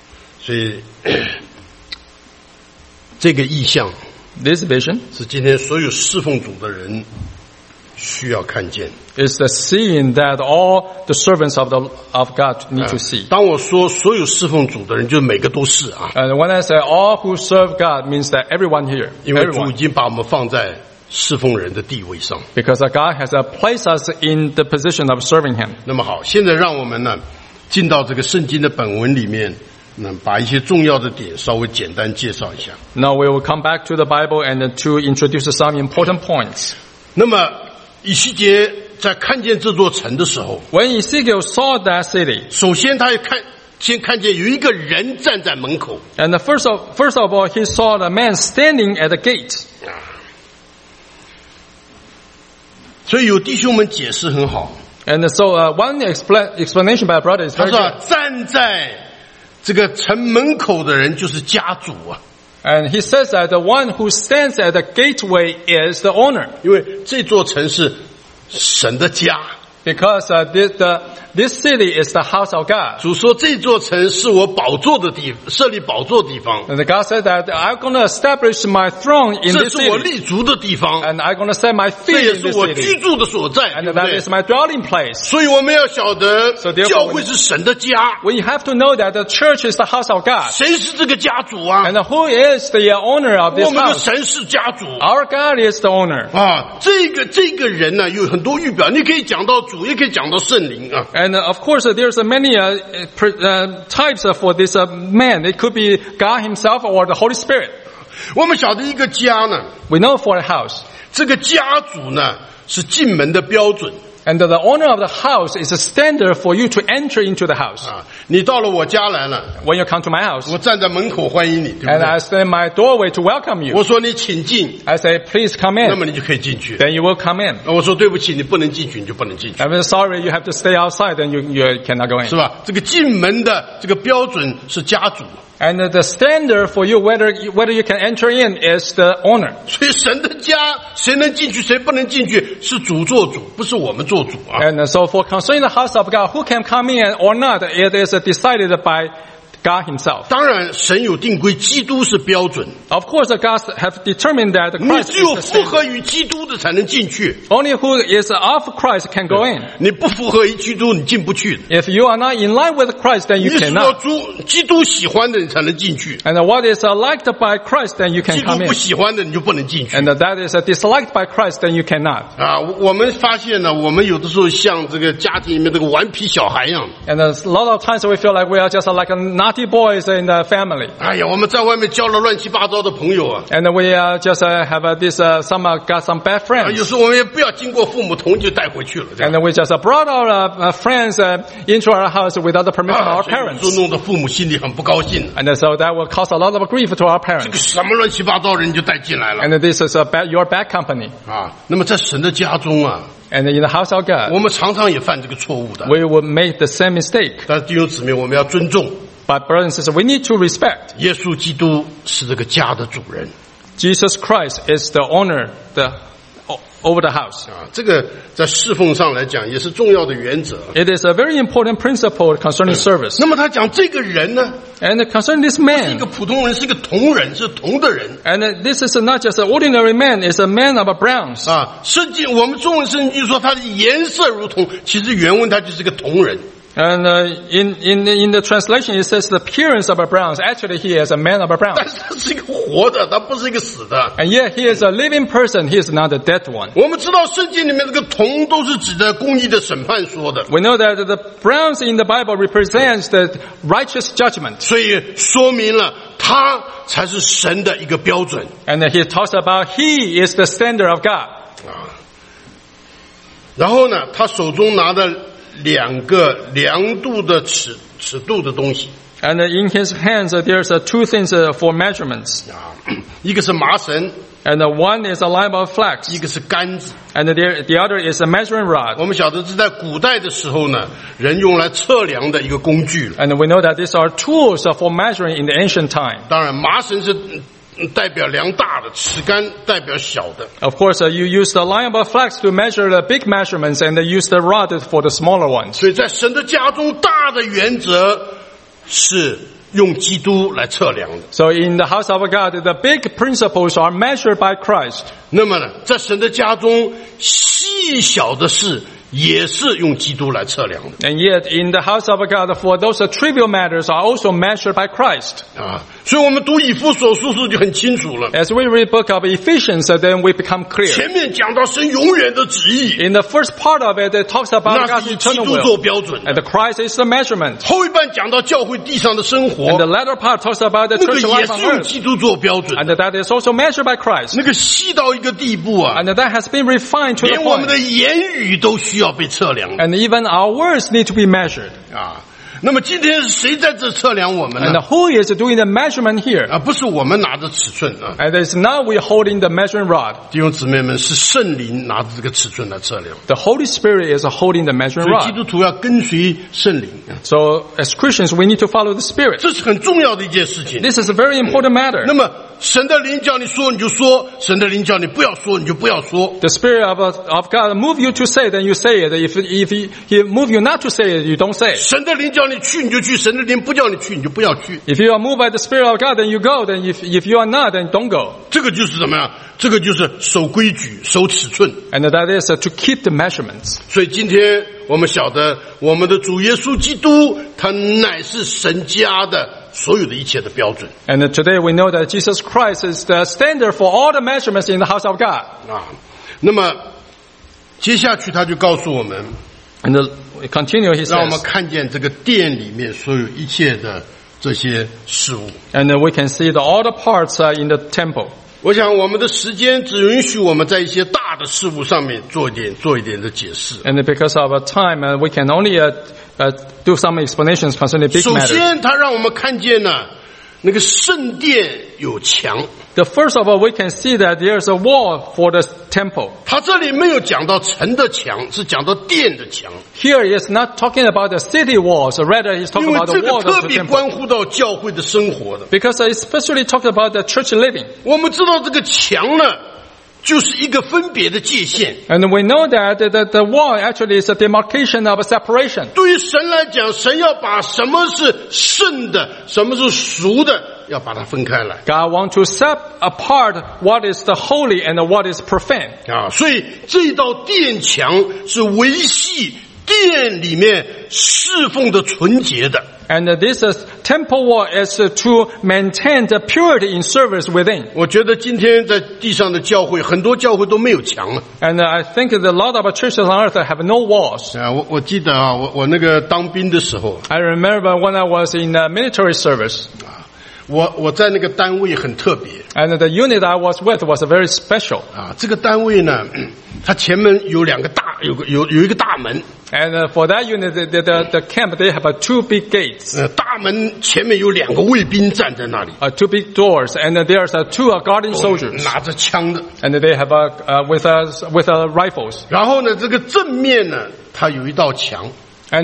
所以这个意象 This vision 是今天所有侍奉主的人需要看见。 is the seeing that all the servants of God need to see. 当我说所有侍奉主的人，就每个都是啊， And when I say all who serve God means that everyone here, 因为主已 everyone. 经把我们放在侍奉人的地位上。 Because God has placed us in the position of serving Him. 那么好，现在让我们呢进到这个圣经的本文里面，把一些重要的点稍微简单介绍一下。 Now we will come back to the Bible and to introduce some important points. 那么以西结在看见这座城的时候， When Ezekiel saw that city, 首先他先看见有一个人站在门口。 and first of all, he saw the man standing at the gate. 所以有弟兄们解释很好， And so one explanation by a brother is 他 very 说 good. 站在这个城门口的人就是家主啊， And he says that the one who stands at the gateway is the owner. 因为这座城是神的家。 Because this city is the house of God. 主说这座城是我宝座的地，设立宝座的地方， And God said that I'm going to establish my throne in 这 this 是我 city. 立足的地方， And I'm going to set my 这 feet 也 in 是 this 我居 city. 住的所在，对 And 不 that 对 is？my dwelling place. 所以我们要晓得 So therefore 教会是神的家， We have to know that the church is the house of God. 谁是这个家主啊？ And who is the owner of this 我们的 house? 神是家主 Our God is the owner. 啊！这个人呢，有很多预表，你可以讲到主，也可以讲到圣灵啊。 And of course, there's many types for this man. It could be God Himself or the Holy Spirit. 我们晓得一个家呢， We know for a house. 这个家主呢是进门的标准 And the owner of the house is a standard for you to enter into the house. 啊。你到了我家来了， When you come to my house, 我站在门口欢迎你，对不 and 对？ I stand my doorway to welcome you. 我说你请进， I say, please come 那 in. 么你就可以进去。 Then you will come in. 我说对不起，你不能进去，你就不能进去， I'm sorry, you have to stay outside, then you cannot go in. 是吧？这个进门的这个标准是家主， And the standard for you whether you can enter in is the owner. 所以神的家谁能进去，谁不能进去，是主做主，不是我们做主啊。 And so for concerning the house of God, who can come in or not, it is decided by God Himself. 当然，神有定规，基督是标准， Of course, God have determined that 你 Christ 只有 is the 符合 standard. 于基督的才能进去， Only who is of Christ can go in. 你不符合于基督，你进不去的。 If you are not in line with Christ, then 你 you 是 cannot. 基督喜欢的，你才能进去； And what is liked by Christ, then you 基 can 督 come 不 in. 喜欢的，你就不能进去。 And that is disliked by Christ, then you cannot. 啊，我们发现呢，我们有的时候像这个家庭里面这个顽皮小孩一样。 And a lot of times we feel like we are just like naughty boys in the family. 哎呀，我们在外面交了乱七八糟的朋友啊！ And we just have got some bad 啊， friends. 有时候我们也不要经过父母同意就带回去了，这样 And we just brought our friends into our house without the permission of our 所以有 parents. 时候弄得父母心里很不高兴。 And so that will cause a lot of grief to our 这个 parents. 什么乱七八糟人就带进来了 And this is your bad company. 啊！那么在神的家中啊， And in the house of God, 我们常常也犯这个错误的。 we will make the same mistake. 但是弟兄姊妹，我们要尊重 But brothers and sisters, we need to respect. 耶稣基督是这个家的主人 Jesus Christ is the owner over the house. 啊！这个在侍奉上来讲也是重要的原则。 It is a very important principle concerning service. 那么他讲这个人呢， And concerning this 是一 man, 个普通人，是一个同人，是同的人 and this is not just an ordinary man, it's a man of bronze. 啊。圣经我们中文圣经说他的颜色如同，其实原文他就是个同人。 And in the translation, it says the appearance of a bronze. Actually, he is a man of a 但 bronze. 是他是一个活的，他不是一个死的。 And yet, he is a living person. He is not a dead one. 我们知道圣经里面这个铜都是指的公义的审判说的， We know that the bronze in the Bible represents the righteous judgment. 所以说明了他才是神的一个标准 And he talks about he is the standard of God. 啊。然后呢，他手中拿的两个量度的尺度的东西 And in his hands, there's two things for measurements. 啊，一个是麻绳， And one is a line of flax. 一个是杆子。 And the other is a measuring rod. 我们晓得是在古代的时候呢，人用来测量的一个工具了。 And we know that these are tools for measuring in the ancient time. 当然，麻绳是代表量大的，尺杆代表小的。 Of course, you use the line of flax to measure the big measurements, and you use the rod for the smaller ones. 所以在神的家中，大的原则是用基督来测量的。 So in the house of God, the big principles are measured by Christ. 那么呢，在神的家中，细小的事也是用基督来测量的 And yet in the house of God, for those trivial matters are also measured by Christ. 啊。所以我们读以弗所书时就很清楚了。 As we read book of Ephesians, then we become clear. 前面讲到神永远的旨意， In the first part of it, it talks about 那 God's 是以基 eternal 督做 will. 标准的。 And the Christ is the measurement. 后一半讲到教会地上的生活， And the latter part talks about the 那个 church 也 life 是 on 用 earth. 基督做标准 And 的。 that is also measured by Christ. 那个细到一个地步啊， And that has been refined to the 连我们 point. 的言语都需要被测量 And even our words need to be measured. 啊。那么今天是谁在这测量我们 And 呢？ who is doing the measurement here? 啊，不是我们拿着尺寸啊， And it's not we holding the measuring rod. 弟兄姊妹们，是圣灵拿着这个尺寸来测量。 The Holy Spirit is holding the measuring 所以基 rod. 督徒要跟随圣灵， So as Christians, we need to follow the Spirit. 这是很重要的一件事情。 This is a very important matter. 那么神的灵叫你说你就说，神的灵叫你不要说你就不要说。 The Spirit of God move you to say, then you say it. If He move you not to say it, you don't say it. 神的灵叫你去你就去，神的灵不叫你去你就不要去。 If you are moved by the Spirit of God, then you go. Then if you are not, then don't go. 这个就是怎么样？这个就是守规矩、守尺寸。 And that is to keep the measurements. 所以今天我们晓得，我们的主耶稣基督，他乃是神家的所有的一切的标准 And today we know that Jesus Christ is the standard for all the measurements in the house of God. 啊。那么接下去他就告诉我们， And continue, he 让我们 says, 看见这个殿里面所有一切的这些事物。 and we can see all the parts in the temple. 我想我们的时间只允许我们在一些大的事物上面做一点的解释。 And because of time, we can only do some explanations concerning big 首 matters. 先，他让我们看见呢，那个圣殿有墙。 The first of all, we can see that there's a wall for the temple. 他这里没有讲到城的墙，是讲到殿的墙， Here is not talking about the city walls, rather he's 因 talking 为 about 这 the 个 walls 特 of the 别 temple. 关乎到教会的生活的。 Because it especially talks about the church living. 我们知道这个墙呢，就是一个分别的界限。 And we know that the wall actually is a demarcation of a separation. 对于神来讲，神要把什么是圣的，什么是俗的，要把它分开来 God wants to set apart what is the holy and what is profane. 啊。所以这道殿墙是维系殿里面侍奉的纯洁的。 And this temple wall is to maintain the purity in service within. 我觉得今天在地上的教会，很多教会都没有墙了。 And I think that a lot of churches on earth have no walls. 啊，我记得啊，我那个当兵的时候， I remember when I was in military service, 我在那个单位很特别 and the unit I was with was very special. 啊。这个单位呢，它前面有两个大，有一个大门， And for that unit, the camp, they have two big gates, 大门前面有两个卫兵站在那里， two big doors, and there's two guarding soldiers, 拿着枪的。 and they have with rifles. 然后呢，这个正面呢，它有一道墙。 And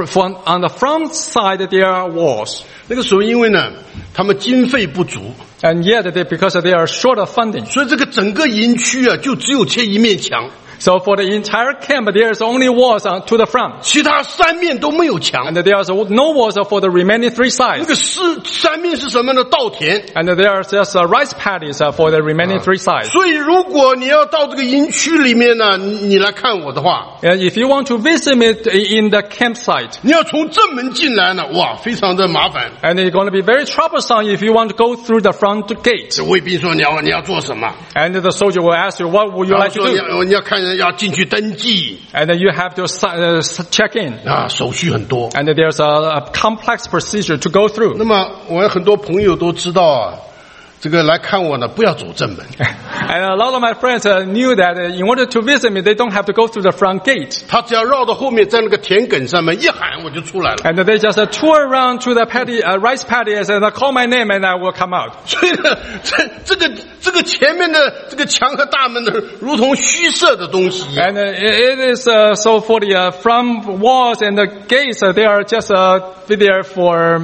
on the front side, there are walls. 那个时候因为呢，他们经费不足， And yet, because they are short of funding, 所以这个整个营区啊，就只有这一面墙， so for the entire camp, there's only walls to the front. 其他三面都没有墙。 And there's no walls for the remaining three 那 sides. 个三面是什么呢？稻田。 And there's just rice paddies for the remaining three sides. 所以如果你要到这个营区里面呢，你来看我的话， And if you want to visit me in the campsite, 你要从正门进来呢，哇，非常的麻烦。 and it's going to be very troublesome if you want to go through the front gate. 这卫兵说你要做什么？ And the soldier will ask you, what would you 然后 like to 说 do? 你要看人要进去登记 And then you have to check in. 啊，手续很多。 And there's a complex procedure to go through. 那么我有很多朋友都知道啊，这个来看我呢，不要走正门。 And a lot of my friends knew that in order to visit me, they don't have to go through the front gate. 他只要绕到后面，在那个田埂上面一喊，我就出来了。 And they just tour around to the rice paddies and call my name and I will come out. 所以呢，这个前面的这个墙和大门呢，如同虚设的东西一样。 And it is so for the front walls and the gates, they are just there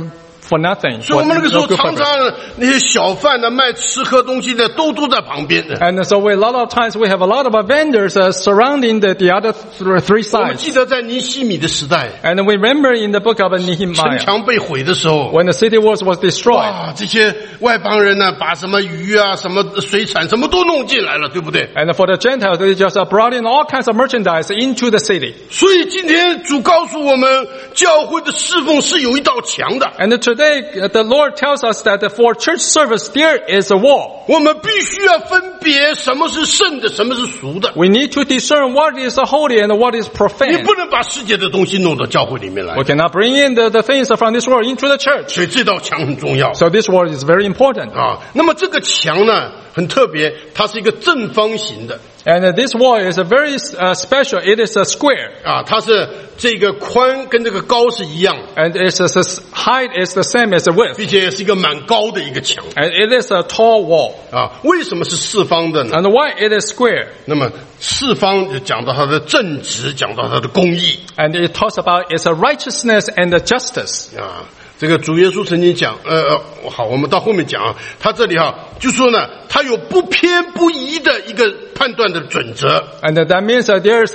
for nothing. 所以我们那个时候 for no good 常 purpose. 常那些小贩的卖吃喝东西的都在旁边的。 And so a lot of times we have a lot of vendors surrounding the other three 我们 sides. 记得在尼希米的时代， And we remember in the book of 城 Nehemiah, 墙被毁的时候， when the city was destroyed, 哇，这些外邦人呢，把什么鱼啊、什么水产什么都弄进来了，对不对？ and for the Gentiles, they just brought in all kinds of merchandise into the city. 所以今天主告诉我们，教会的侍奉是有一道墙的， And today, the Lord tells us that for church service, there is a wall. 我们必须要分别什么是圣的，什么是俗的。 We need to discern what is holy and what is 你 profane. 不能把世界的东西弄到教会里面来 We，cannot bring in the things from this world into the church. 所以这道墙很重要 So this word is very important. 啊。那么这个墙呢，很特别，它是一个正方形的 And this wall is a very special. It is a square. 啊，它是这个宽跟这个高是一样， And its height is the same as the width. 并且是一个蛮高的一个墙 And it is a tall wall. 啊。为什么是四方的呢？ And why it is square? 那么四方就讲到它的正直，讲到它的公义 And it talks about its righteousness and justice. 啊。这个主耶稣曾经讲，好，我们到后面讲啊，他这里哈就说呢，他有不偏不倚的一个判断的准则。 And that means that there's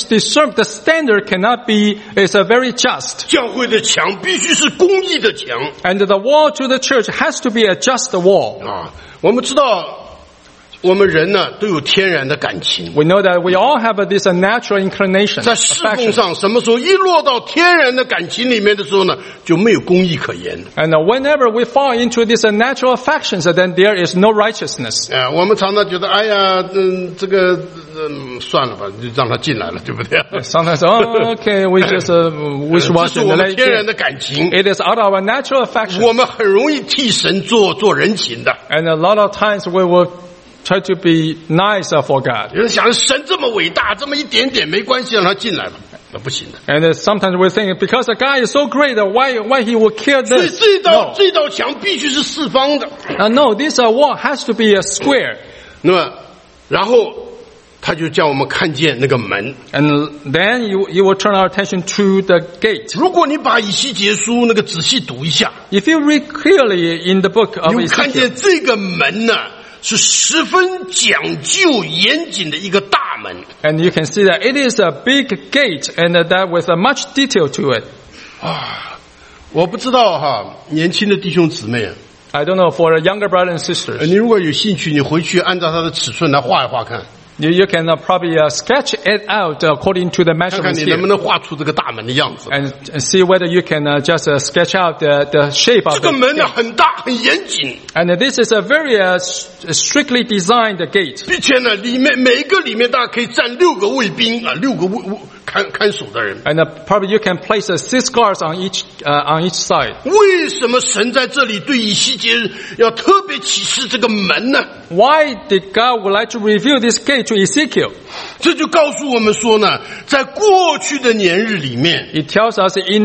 the standard cannot be, is very just. 教会的墙必须是公义的墙 And the wall to the church has to be a just wall. 啊。我们知道，我们人呢都有天然的感情， We know that we all have this natural inclination, 在侍奉 affection. 上，什么时候一落到天然的感情里面的时候呢，就没有公义可言。 And whenever we fall into these natural affections, then there is no righteousness. 我们常常觉得，哎呀，这个，算了吧，就让他进来了，对不对？ Sometimes, okay, we just 这 wish-wash 是我们 and 天然的感情， It is out of our natural affection. 我们很容易替神做人情的。 And a lot of times we will try to be nice for God. 有人想神这么伟大，这么一点点没关系，让他进来吧，那不行的。 And sometimes we think because the guy is so great, why he will kill 所以 this? 这道墙必须是四方的。 No, this wall has to be a square. 那么，然后他就叫我们看见那个门。 And then you will turn our attention to the gate. 如果你把以西结书那个仔细读一下， If you read clearly in the book of 你会看 Ezekiel, 见这个门呢是十分讲究严谨的一个大门。 and you can see that it is a big gate and that with much detail to it. 我不知道哈，年轻的弟兄姊妹， I don't know, for younger brothers and sisters, 你如果有兴趣，你回去按照它的尺寸来画一画看， you can probably sketch it out according to the 看看 measurements 你能不 here. 能画出这个大门的样子。 And see whether you can just sketch out the shape 这 of 个 the 门呢 gate. 很大很严谨， And this is a very strictly designed gate. 并且呢里面每一个里面大概可以站6个卫兵啊，6个看守的人。 And probably you can place 6 guards on each side. 为什么神在这里对以西结要特别启示这个门呢？ Why did God would like to reveal this gate to Ezekiel? 这就告诉我们说呢，在过去的年日里面， It tells us in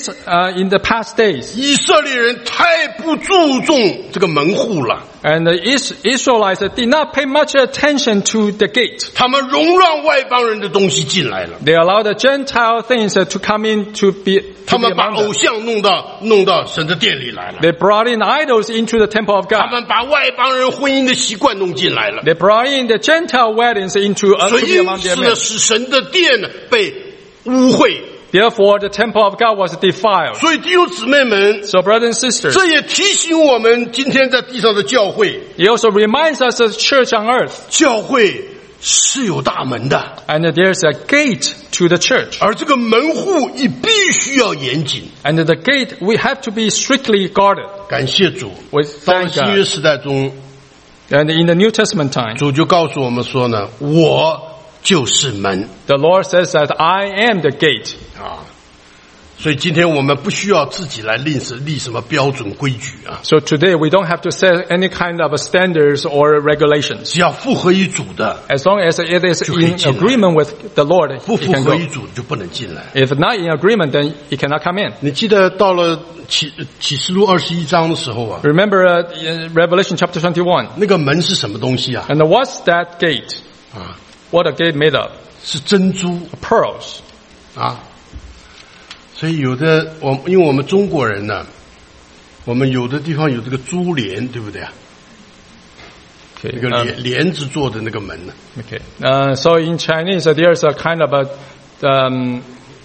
the past days, 以色列人太不注重这个门户了， and the Israelites did not pay much attention to the gate. 他们容让外邦人的东西进来了， They allowed the Gentile things to come in to be 他们把 among 偶 them. 像弄到神的殿里来了， They brought in idols into the temple of 他 God. 们把外邦人婚姻的习惯弄进来了， They brought in the Gentile weddings into 所 to 以 be 因 among 此 their 呢， men. 使神的殿呢被污秽。 Therefore, the temple of God was defiled. 所以弟兄姊妹们， So, brothers and sisters, 这也提醒我们今天在地上的教会， it also reminds us of church on earth. 教会是有大门的， And there's a gate to the church. 而这个门户也必须要严谨。 And the gate, we have to be strictly guarded. 感谢主， We 到了 thank 新约 God. 时代中， And in the New Testament time, 主就告诉我们说呢，我就是门 the Lord says that I am the gate. 啊。所以今天我们不需要自己来立什么标准规矩啊， So today we don't have to set any kind of standards or regulations. 只要符合于主的， As long as it is 就可以 in 进来。 agreement with the Lord, 不 it 符 can 合 go. 于主就不能进来。 If not in agreement, then it cannot come in. 你记得到了启示录21章的时候啊， Remember in Revelation chapter 21. 那个门是什么东西啊？ And what's that gate? 啊， What a gate made of? 是珍珠 Pearls. 啊。所以有的因为我们中国人呢， 我们有的地方有这个珠帘，对不对啊？ Okay. 那个帘子做的那个门呢？ Okay. So in Chinese, there's a kind of a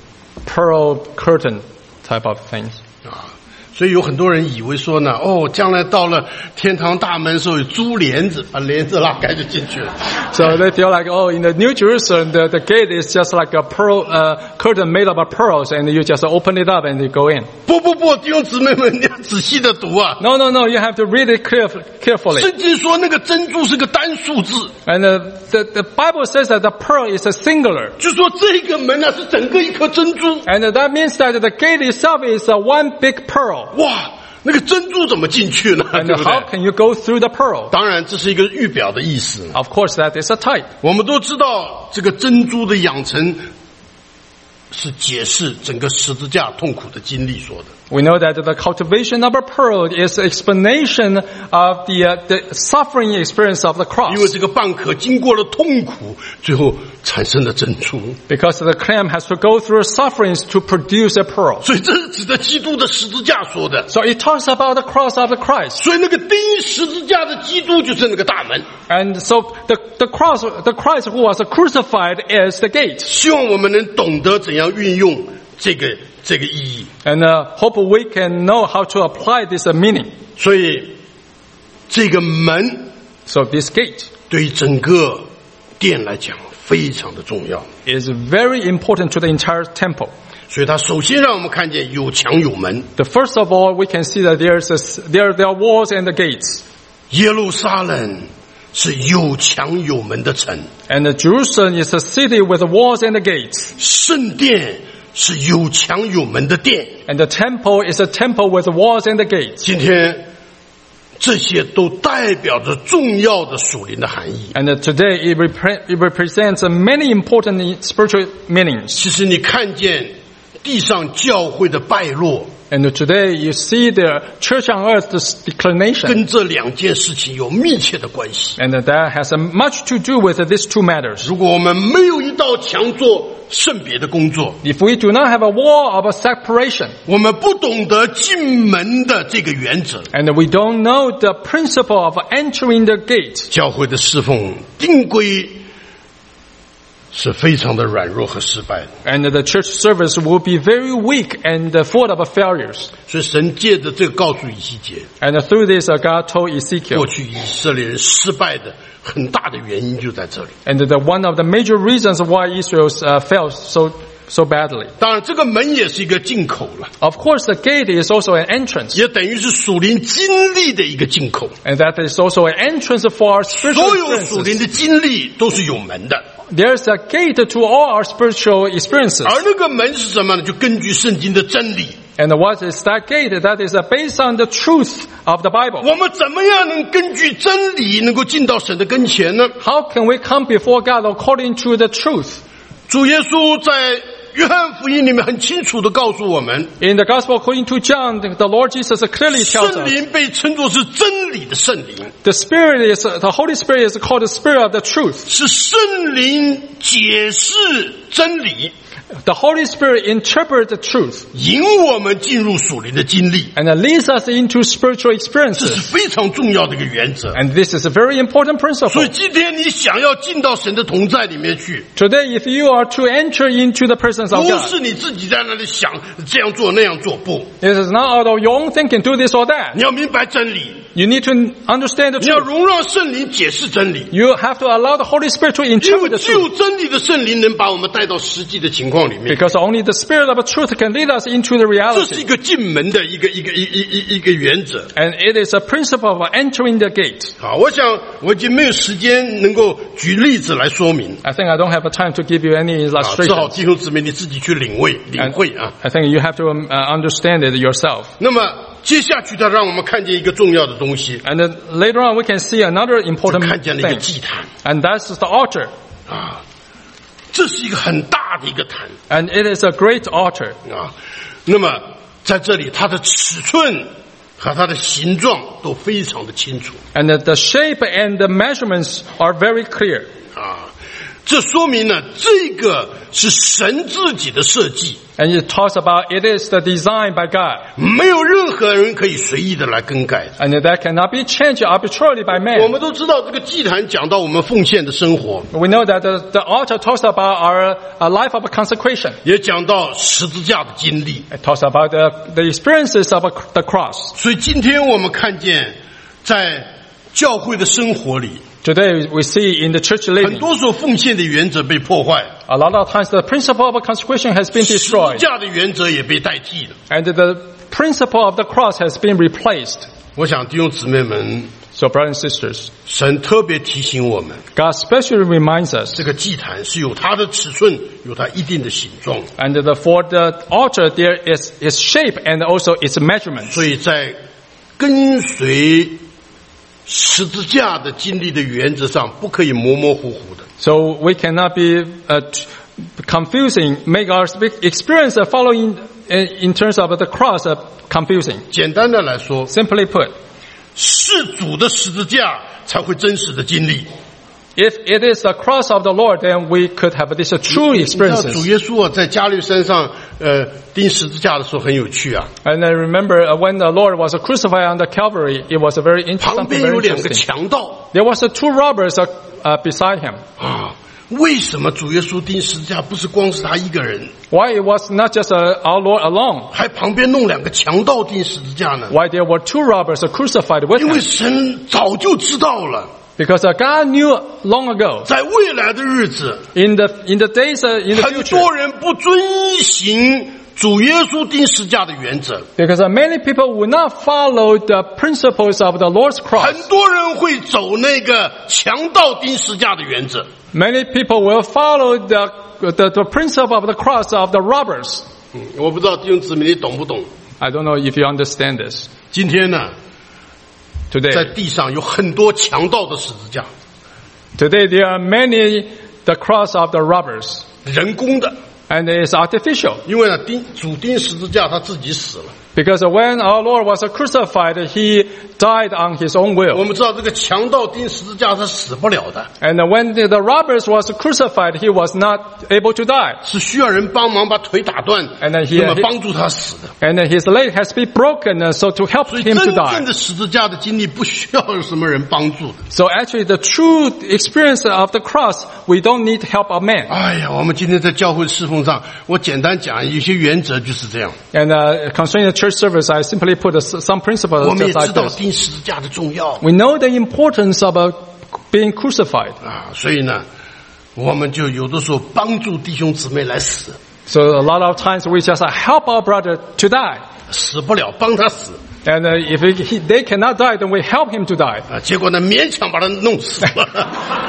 pearl curtain type of things. 啊，所以有很多人以为说呢，哦，将来到了天堂大门的时候有珠帘子，把帘子拉开就进去了。 So they feel like, oh, in the New Jerusalem, the gate is just like a pearl curtain made of pearls, and you just open it up and you go in. 不，弟兄姊妹们，你要仔细的读啊。 No, you have to read it carefully. 圣经说那个珍珠是个单数字， And the Bible says that the pearl is a singular. 就说这个门啊是整个一颗珍珠。 And that means that the gate itself is one big pearl. 哇，那个珍珠怎么进去呢？ And 对不 how 对？ can you go through the pearl? 当然，这是一个预表的意思。 Of course, that is a type. 我们都知道，这个珍珠的养成是解释整个十字架痛苦的经历说的。 We know that the cultivation of a pearl is explanation of the suffering experience of the 因为 cross. 这个蚌壳经过了痛苦，最后产生了珍珠， Because the clam has to go through sufferings to produce a pearl. 所以这是指的基督的十字架说的。 So it talks about the cross of the Christ. 所以那个钉十字架的基督就是那个大门。 And so the Christ who was crucified is the gate. 希望我们能懂得怎样运用这个意义。 And hope we can know how to apply this meaning. 所以这个门 So this gate 对于整个殿来讲非常的重要。 is very important to the entire temple. 所以它首先让我们看见有墙有门。 The first of all, we can see that there are walls and the gates. 耶路撒冷是有墙有门的城， And Jerusalem is a city with walls and the gates. 圣殿是有墙有门的殿。 And the temple is a temple with walls and the gates. 今天这些都代表着重要的属灵的含义。 And today it represents many important spiritual meanings. 其实你看见地上教会的败落， And today you see the church on earth's declination. 跟这两件事情有密切的关系。 And that has much to do with these two matters. 如果我们没有一道墙做圣别的工作， If we do not have a wall of a separation, 我们不懂得进门的这个原则， and we don't know the principle of entering the gate, 教会的侍奉定规是非常的软弱和失败的。 and the church service will be very weak and full of failures. 所以神借着这个告诉以西结， And through this, God told 过 Ezekiel, 去以色列人失败的很大的原因就在这里。 and one of the major reasons why Israel failed so badly. 当然，这个门也是一个进口了， Of course, the gate is also an entrance, 也等于是属灵经历的一个进口。 and that is also an entrance for our 所 spiritual 有属灵 experiences. 的经历都是有门的， There's a gate to all our spiritual experiences. 而那个门是什么呢？就根据圣经的真理， And what is that gate? That is based on the truth of the Bible. 我们怎么样能根据真理能够进到神的跟前呢？ How can we come before God according to the truth? 主耶稣在约翰福音里面很清楚地告诉我们， In the Gospel according to John, the Lord Jesus clearly tells 圣 us 灵被称作是真理的圣灵， the Holy Spirit is called the Spirit of the truth. 是圣灵解释真理， The Holy Spirit interprets the truth 引我们进入属灵的经历， and leads us into spiritual 这是 experiences. 非常重要的一个原则。 And this is a very important 所 principle. 以今天你想要进到神的同在里面去， Today, if you are to enter into the presence of 不 God, 是你自己在那里想这样做那样做，不， it is not out of your own thinking, do this or that. 你要明白真理， You need to understand the 你要 truth. 容让圣灵解释真理， You have to allow the Holy Spirit to 因 interpret 为 the 只有 truth. 真理的圣灵能把我们带到实际的情况里面。 Because only the Spirit of the truth can lead us into the 这是一 reality. 个进门的一个原则。 And it is a principle of entering the gate. 好，我想我已经没有时间能够举例子来说明， I think I don't have the time to give you any 只好 illustration. 弟兄姊妹你自己去领会啊。 I think you have to understand it yourself. 那么接下去他让我们看见一个重要的东西， And then later on, we can see another 就 important 看见了一个 thing. 祭坛 And that's the altar. 啊，这是一个很大的一个坛 And it is a great altar. 啊。那么在这里，它的尺寸和它的形状都非常的清楚 And the shape and the measurements are very clear. 啊。 这说明呢，这个是神自己的设计， And it talks about it is the design by God. 没有任何人可以随意的来更改的。 And that cannot be changed arbitrarily by 我 man. 们都知道这个祭坛讲到我们奉献的生活， We know that the altar talks about our life of consecration. 也讲到十字架的经历。 It talks about the experiences of the cross. 所以今天我们看见在教会的生活里， Today we see in the church 很 living, 多时候奉献的原则被破坏， a lot of times the principle of consecration has been 十字 destroyed. 架的原则也被代替了。 And the principle of the cross has been replaced. 我想弟兄姊妹们， So brothers and sisters, 神特别提醒我们， God especially reminds us, 这个祭坛是有它的尺寸，有它一定的形状， and for the altar there is its shape and also its measurements. 所以在跟随十字架的经历的原则上，不可以模模糊糊的。 So we cannot be confusing, make our experience following in terms of the cross confusing. 简单的来说， Simply put, 是主的十字架才会真实的经历。 if it is the cross of the Lord, then we could have this true 你知道主 experiences. 耶稣在加利山上钉十字架的时候很有趣啊， And I remember when the Lord was crucified on the Calvary, it was a very 旁 something 边 very 有两个 interesting. 强盗 There was two robbers beside him. 啊。为什么主耶稣钉十字架不是光是他一个人， Why it was not just our Lord alone? 还旁边弄两个强盗钉十字架呢？ Why there were two robbers crucified with 因为 him? 神早就知道了， Because God knew long ago, 在未来的日子， in the days in the 很 future, 多人不遵行主耶稣钉十字架的原则， because many people will not follow the principles of the Lord's 很 cross. 多人会走那个强盗钉十字架的原则。 Many people will follow the principle of the cross of the robbers. 我不知道弟兄姊妹你懂不懂？ I don't know if you understand this. 今天呢，在 Today 地上有很多强盗的十字架， there are many the cross of the robbers, 人工的， and it is artificial. 因为呢主钉十字架他自己死了。 Because when our Lord was crucified, He died on His own 我 will. 们知道这个强盗钉十字架他死不了的， And when the robbers was crucified, He was not able to die. 是需要人帮忙把腿打断， And then he- 那么帮助他死的。 And his leg has been broken, so to help 所以 him 真 to 正 die. 的十字架的经历不需要有什么人帮助的。 So actually, the true experience of the cross, we don't need help of man. 哎呀，我们今天在教会侍奉上，我简单讲有些原则就是这样。 And concerning the church service, I simply put some 我 principles 们也 just 知 like 道 this. 钉十字架的重要 We know the importance of being crucified. 啊，所以呢，我们就有的时候帮助弟兄姊妹来死， So a lot of times we just help our brother to die. 死不了帮他死 And if they cannot die, then we help him to die. 啊，结果呢勉强把他弄死了。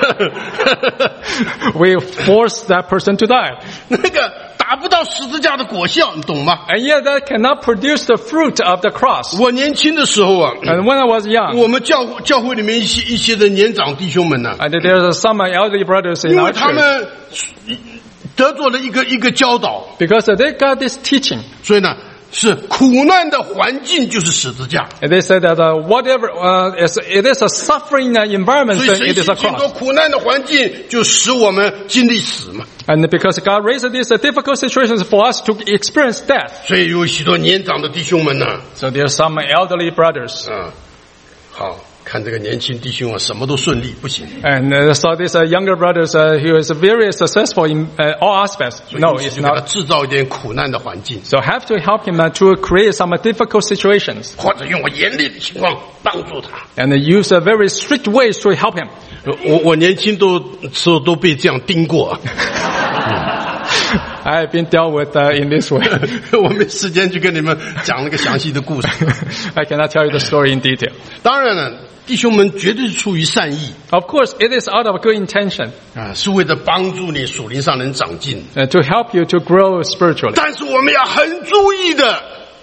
We force that person to die. 那个达不到十字架的果效，你懂吗？ And yet that cannot produce the fruit of the cross. 我年轻的时候啊， And when I was young, 我们教会里面一些的年长弟兄们呢， and there's some elderly brothers in 因 our 为他 church, 们得着了一个教导， because they got this teaching. 所以呢，是苦难的环境就是十字架。 And they said that whatever it is a suffering environment, 所以 then 神 it is a 经过 cross. 苦难的环境，就使我们经历死嘛。 And because God raised these difficult situations for us to experience death. 所以有许多年长的弟兄们呢， So there are some elderly brothers. 好看这个年轻弟兄啊，什么都顺利，不行。 And so these younger brothers who is very successful in all aspects. 所以 No, 因此 it's 就给他 not. 制造一点苦难的环境， So have to help him to create some difficult situations. 或者用我严厉的情况帮助他。 And use very strict ways to help him. 我年轻时候都被这样盯过， I have been dealt with in this way. 我没时间去跟你们讲那个详细的故事。 I cannot tell you the story in detail. 当然了，弟兄们绝对是出于善意 Of course, it is out of good intention 啊，是为了帮助你属灵上能长进。 to help you to grow spiritually. 但是我们要很注意的，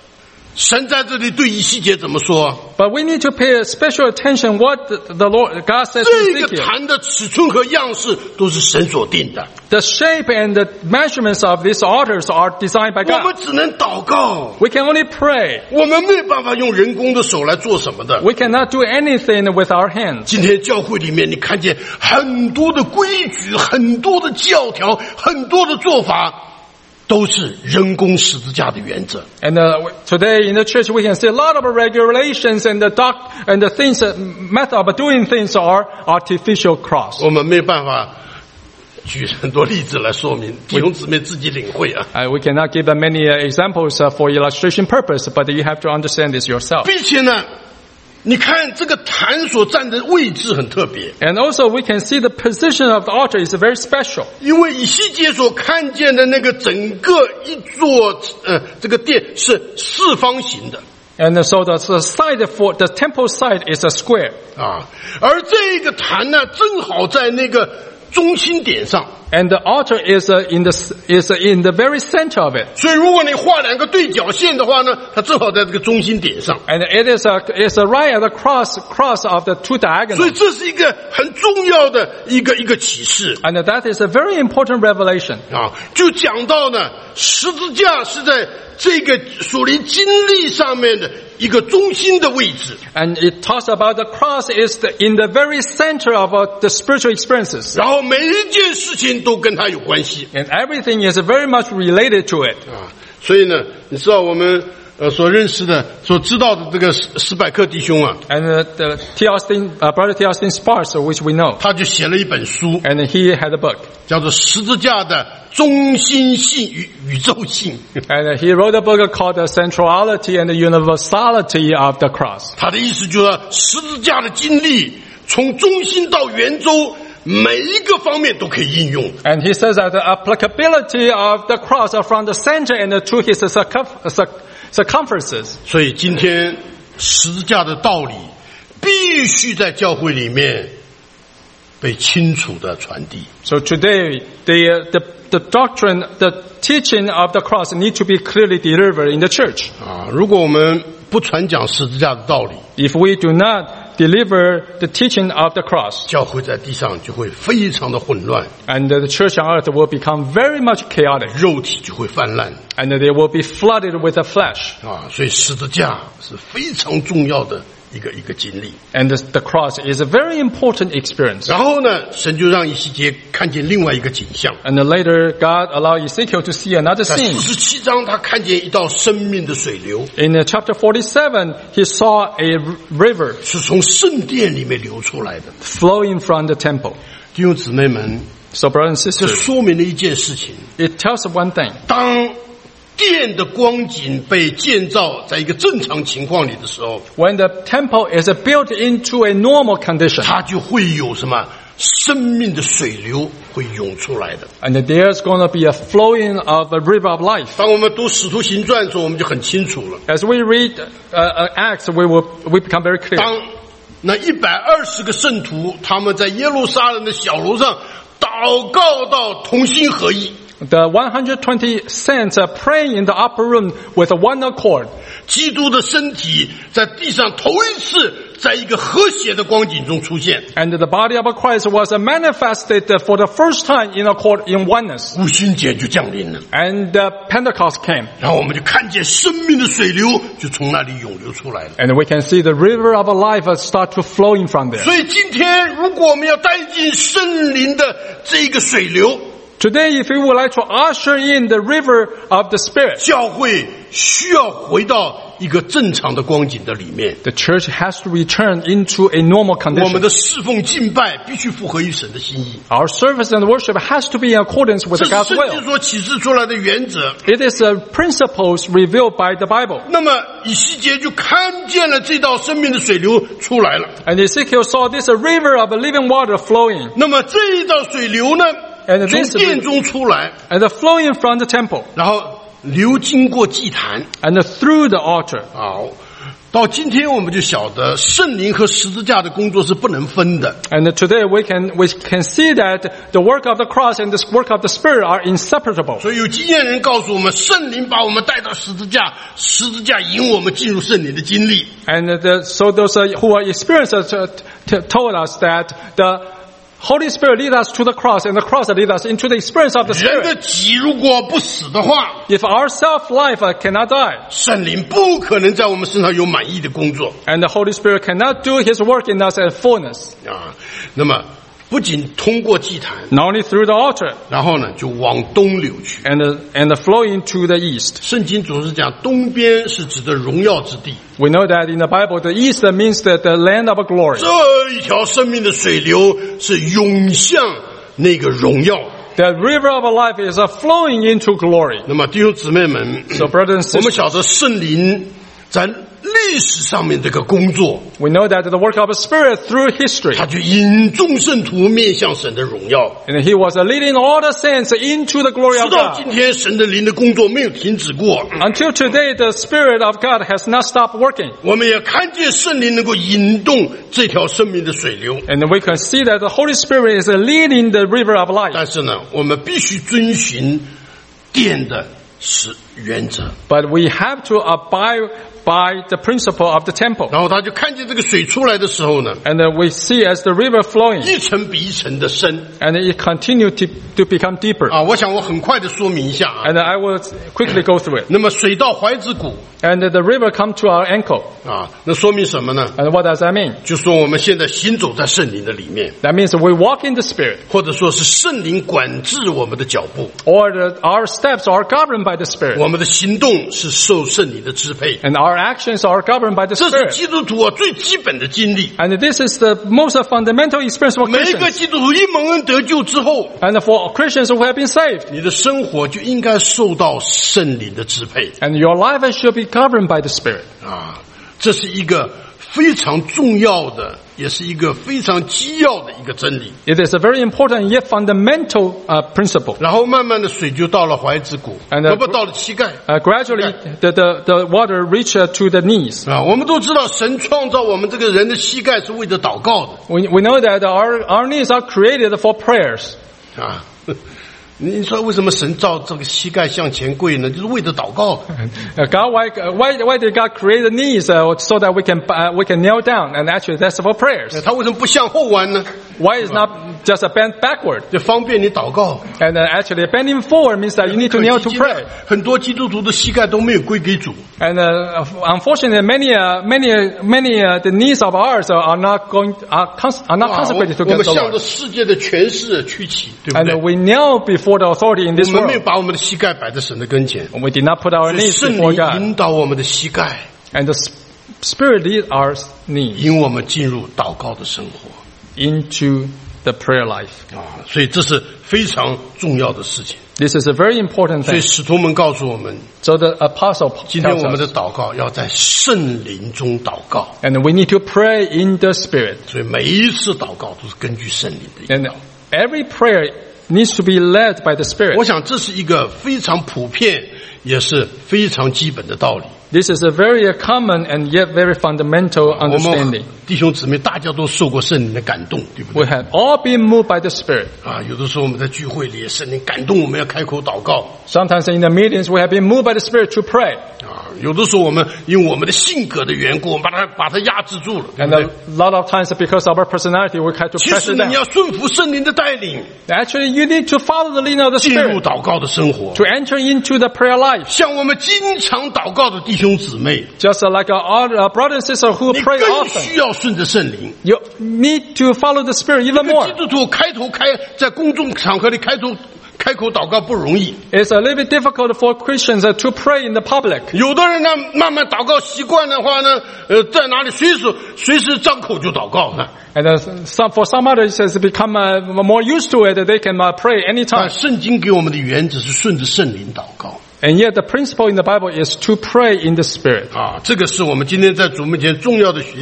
神在这里对以西结怎么说？ But we need to pay special attention what the Lord God says to 这个 Ezekiel. 坛的尺寸和样式都是神所定的， The shape and the measurements of these altars are designed by 我们 God. 只能祷告， We can only pray. 我们没有办法用人工的手来做什么的。 We cannot do anything with our hands. 今天教会里面，你看见很多的规矩、很多的教条、很多的做法，都是人工十字架的原则。 And today in the church we can see a lot of regulations and the things, method of doing things are artificial cross. 我们没有办法举很多例子来说明，弟兄姊妹自己领会啊。 We cannot give many examples for illustration purpose, but you have to understand this yourself. 并且呢，你看这个坛所站的位置很特别， And also we can see the position of the altar is very special. 因为以西结所看见的那个整个一座这个殿是四方形的 And so the side for the temple side is a square. 啊，而这个坛呢，正好在那个中心点上。 And the altar is in the very center of it. 所以如果你画两个对角线的话呢，它正好在这个中心点上。 And it is right at the cross of the two 所以 diagonals. 这是一个很重要的一个启示 And that is a very important revelation. 啊，就讲到呢，十字架是在这个属灵经历上面的一个中心的位置。 And it talks about the cross is in the very center of the spiritual experiences. 然后每一件事情都跟它有关系 And everything is very much related to it. 啊，所以呢，你知道我们所认识的、所知道的这个史百克弟兄啊， And the brother T. Austin Sparks, which we know, 他就写了一本书， and he had a book. 叫做《十字架的中心性与宇宙性》。 And he wrote a book called The Centrality and the Universality of the Cross. 他的意思就是说，十字架的经历从中心到圆周，每一个方面都可以应用。 And he says that the applicability of the cross are from the center and to his circumferences. 所以今天十字架的道理必须在教会里面被清楚的传递。 So today, the doctrine, the teaching of the cross need to be clearly delivered in the church. 啊，如果我们不传讲十字架的道理， If we do not deliver the teaching of the cross, 教会在地上就会非常的混乱， and the church on earth will become very much chaotic, 肉体就会泛滥 and they will be flooded with the flesh. 啊。所以十字架是非常重要的一个经历。 And the cross is a very important experience. 然后呢，神就让以西结看见另外一个景象， And later, God allowed Ezekiel to see another 在 scene. 47章，他看见一道生命的水流， In chapter 47, he saw a river 是从圣殿里面流出来的。 flowing from the temple. 弟兄姊妹们， So, brothers and 这 sisters, 说明了一件事情： it tells us one thing. 当殿的光景被建造在一个正常情况里的时候， When the temple is built into a normal condition, 它就会有什么生命的水流会涌出来的。 and there's going to be a flowing of a river of life. 当我们读《使徒行传》的时候，我们就很清楚了。 As we read Acts, we become very clear. 当那120个圣徒他们在耶路撒冷的小楼上祷告到同心合意， The 120 saints are praying in the upper room with one accord. 基督的身体在地上头一次在一个和谐的光景中出现， And the body of Christ was manifested for the first time in accord in oneness. 五旬节就降临了， And Pentecost came. 然后我们就看见生命的水流就从那里涌流出来了。 And we can see the river of life start to flowing from there. 所以今天如果我们要带进圣灵的这个水流， Today, if we would like to usher in the river of the Spirit, 教会需要回到一个正常的光景的里面。 the church has to return into a normal 我们 condition. 的侍奉敬拜必须符合于神的心意， Our service and worship has to be in accordance with 这是 God's 圣经 will. 所启示出来的原则。 It is principles revealed by the Bible. 那么以西结就看见了这道生命的水流出来了。 And Ezekiel saw this river of living water flowing, 那么这一道水流呢， And 从 this 殿中出来， and flowing from the temple, 然后流经过祭坛， and through the altar. 好， 到今天我们就晓得圣灵和十字架的工作是不能分的。 And today we can see that the work of the cross and the work of the Spirit are inseparable. 所以有经验人告诉我们，圣灵把我们带到十字架，十字架引我们进入圣灵的经历。 And so those who are experienced told us that the Holy Spirit lead us to the cross, and the cross lead us into the experience of the 人的 Spirit. 己如果不死的话， If our self-life cannot die, 圣灵不可能在我们身上有满意的工作 and the Holy Spirit cannot do His work in us at fullness, 啊。那么不仅通过祭坛， not only through the altar 然后呢就往东流去。 and flowing to the east. 圣经总是讲东边是指的荣耀之地， We know that in the Bible, the east means that the land of glory. 这一条生命的水流是涌向那个荣耀。 The river of life is flowing into glory. 那么弟兄姊妹们， So brothers and 我们 sisters, 晓得圣灵在历史上面这个工作， we know that the work of the Spirit through history, 他就引众圣徒面向神的荣耀。 and He was leading all the saints into the glory 直 of 到今 God. 天，神的灵的工作没有停止过。 Until today, the Spirit of God has not stopped working. 我们也看见圣灵能够引动这条生命的水流， And we can see that the Holy Spirit is leading the river of life. 但是呢，我们必须遵循殿的原则。 But we have to abide by the principle of the temple. 然后他就看见这个水出来的时候呢， And we see as the river flowing, 一层比一层的深 and it continued to become deeper. 啊！我想我很快的说明一下啊。 And I will quickly go through it. 那么水到怀子谷 And the river come to our ankle. 啊，那说明什么呢？ And what does that mean? 就说我们现在行走在圣灵的里面， That means we walk in the Spirit, 或者说是圣灵管制我们的脚步， or our steps are governed by the Spirit, 我们的行动是受圣灵的支配。 and our actions are governed by the 这是 Spirit. 基督徒啊最基本的经历。 And this is the most fundamental experience for 每一个 Christians. 基督徒一蒙恩得救之后， And for Christians who have been saved, 你的生活就应该受到圣灵的支配 and your life should be governed by the Spirit. 啊！这是一个非常重要的，也是一个非常基要的一个真理。 It is a very important yet fundamental principle. 然后慢慢的水就到了怀子谷， And, 不到了膝盖 Gradually, the water reached to the knees. 啊！我们都知道，神创造我们这个人的膝盖是为了祷告的 We know that our knees are created for prayers. 啊。你说为什么神造这个膝盖向前跪呢？就是为了祷告。 God, why did God create the knees so that we can kneel down? And actually, that's for prayers. 他为什么不向后弯呢？ Why is not just a bend backward? 就方便你祷告。 And actually, bending forward means that you need to kneel to pray. 很多基督徒的膝盖都没有归给主。 And unfortunately, many the knees of ours are not consecrated to 我 God 们 the 向着 Lord. 世界的权势屈膝，对不 And 对？ we kneel before the authority in 我 this 们没有 world. 把我们的膝盖摆在神的跟前， We did not put our 所以 knees 圣 before 灵 God. 引导我们的膝盖， And the Spirit leads our knees 引我们进入祷告的生活 into the prayer life. 啊！所以这是非常重要的事情。 This is a very important 所以 thing. 使徒们告诉我们， So the apostle 今天 tells 我们的 us, 祷告要在圣灵中祷告， and we need to pray in the Spirit. 所以每一次祷告都是根据圣灵的引 And 导。 every prayer needs to be led by the Spirit. 我想这是一个非常普遍，也是非常基本的道理。 This is a very common and yet very fundamental 我们 understanding. 弟兄姊妹大家都受过圣灵的感动，对不对？ We have all been moved by the Spirit. 啊，有的时候我们在聚会里，圣灵感动我们要开口祷告 Sometimes in the meetings we have been moved by the Spirit to pray. 啊，有的时候我们因为我们的性格的缘故，我们把它压制住了，对 And 不对 a？lot of times because of our personality we try to 其 press 实 it 呢，你 down. 要顺服圣灵的带领， Actually, you need to follow the leading of the 进入 Spirit 祷告的生活。 to enter into the prayer life. 像我们经常祷告的弟兄姊妹， Just like our brothers and sisters who 你 pray 更 often. 需要顺着圣灵。 You need to follow the Spirit even 基 more. 督徒在公众场合里开口祷告不容易， It's a little bit difficult for Christians to pray in the public. 有的人呢，慢慢祷告习惯的话呢，在哪里随时张口就祷告呢。 And for some others, it has become more used to it. They can pray 但 anytime. 圣经给我们的原则是顺着圣灵祷告 And yet the principle in the Bible is to pray in the Spirit. 啊，这个是我们今天在主面前重要的学习。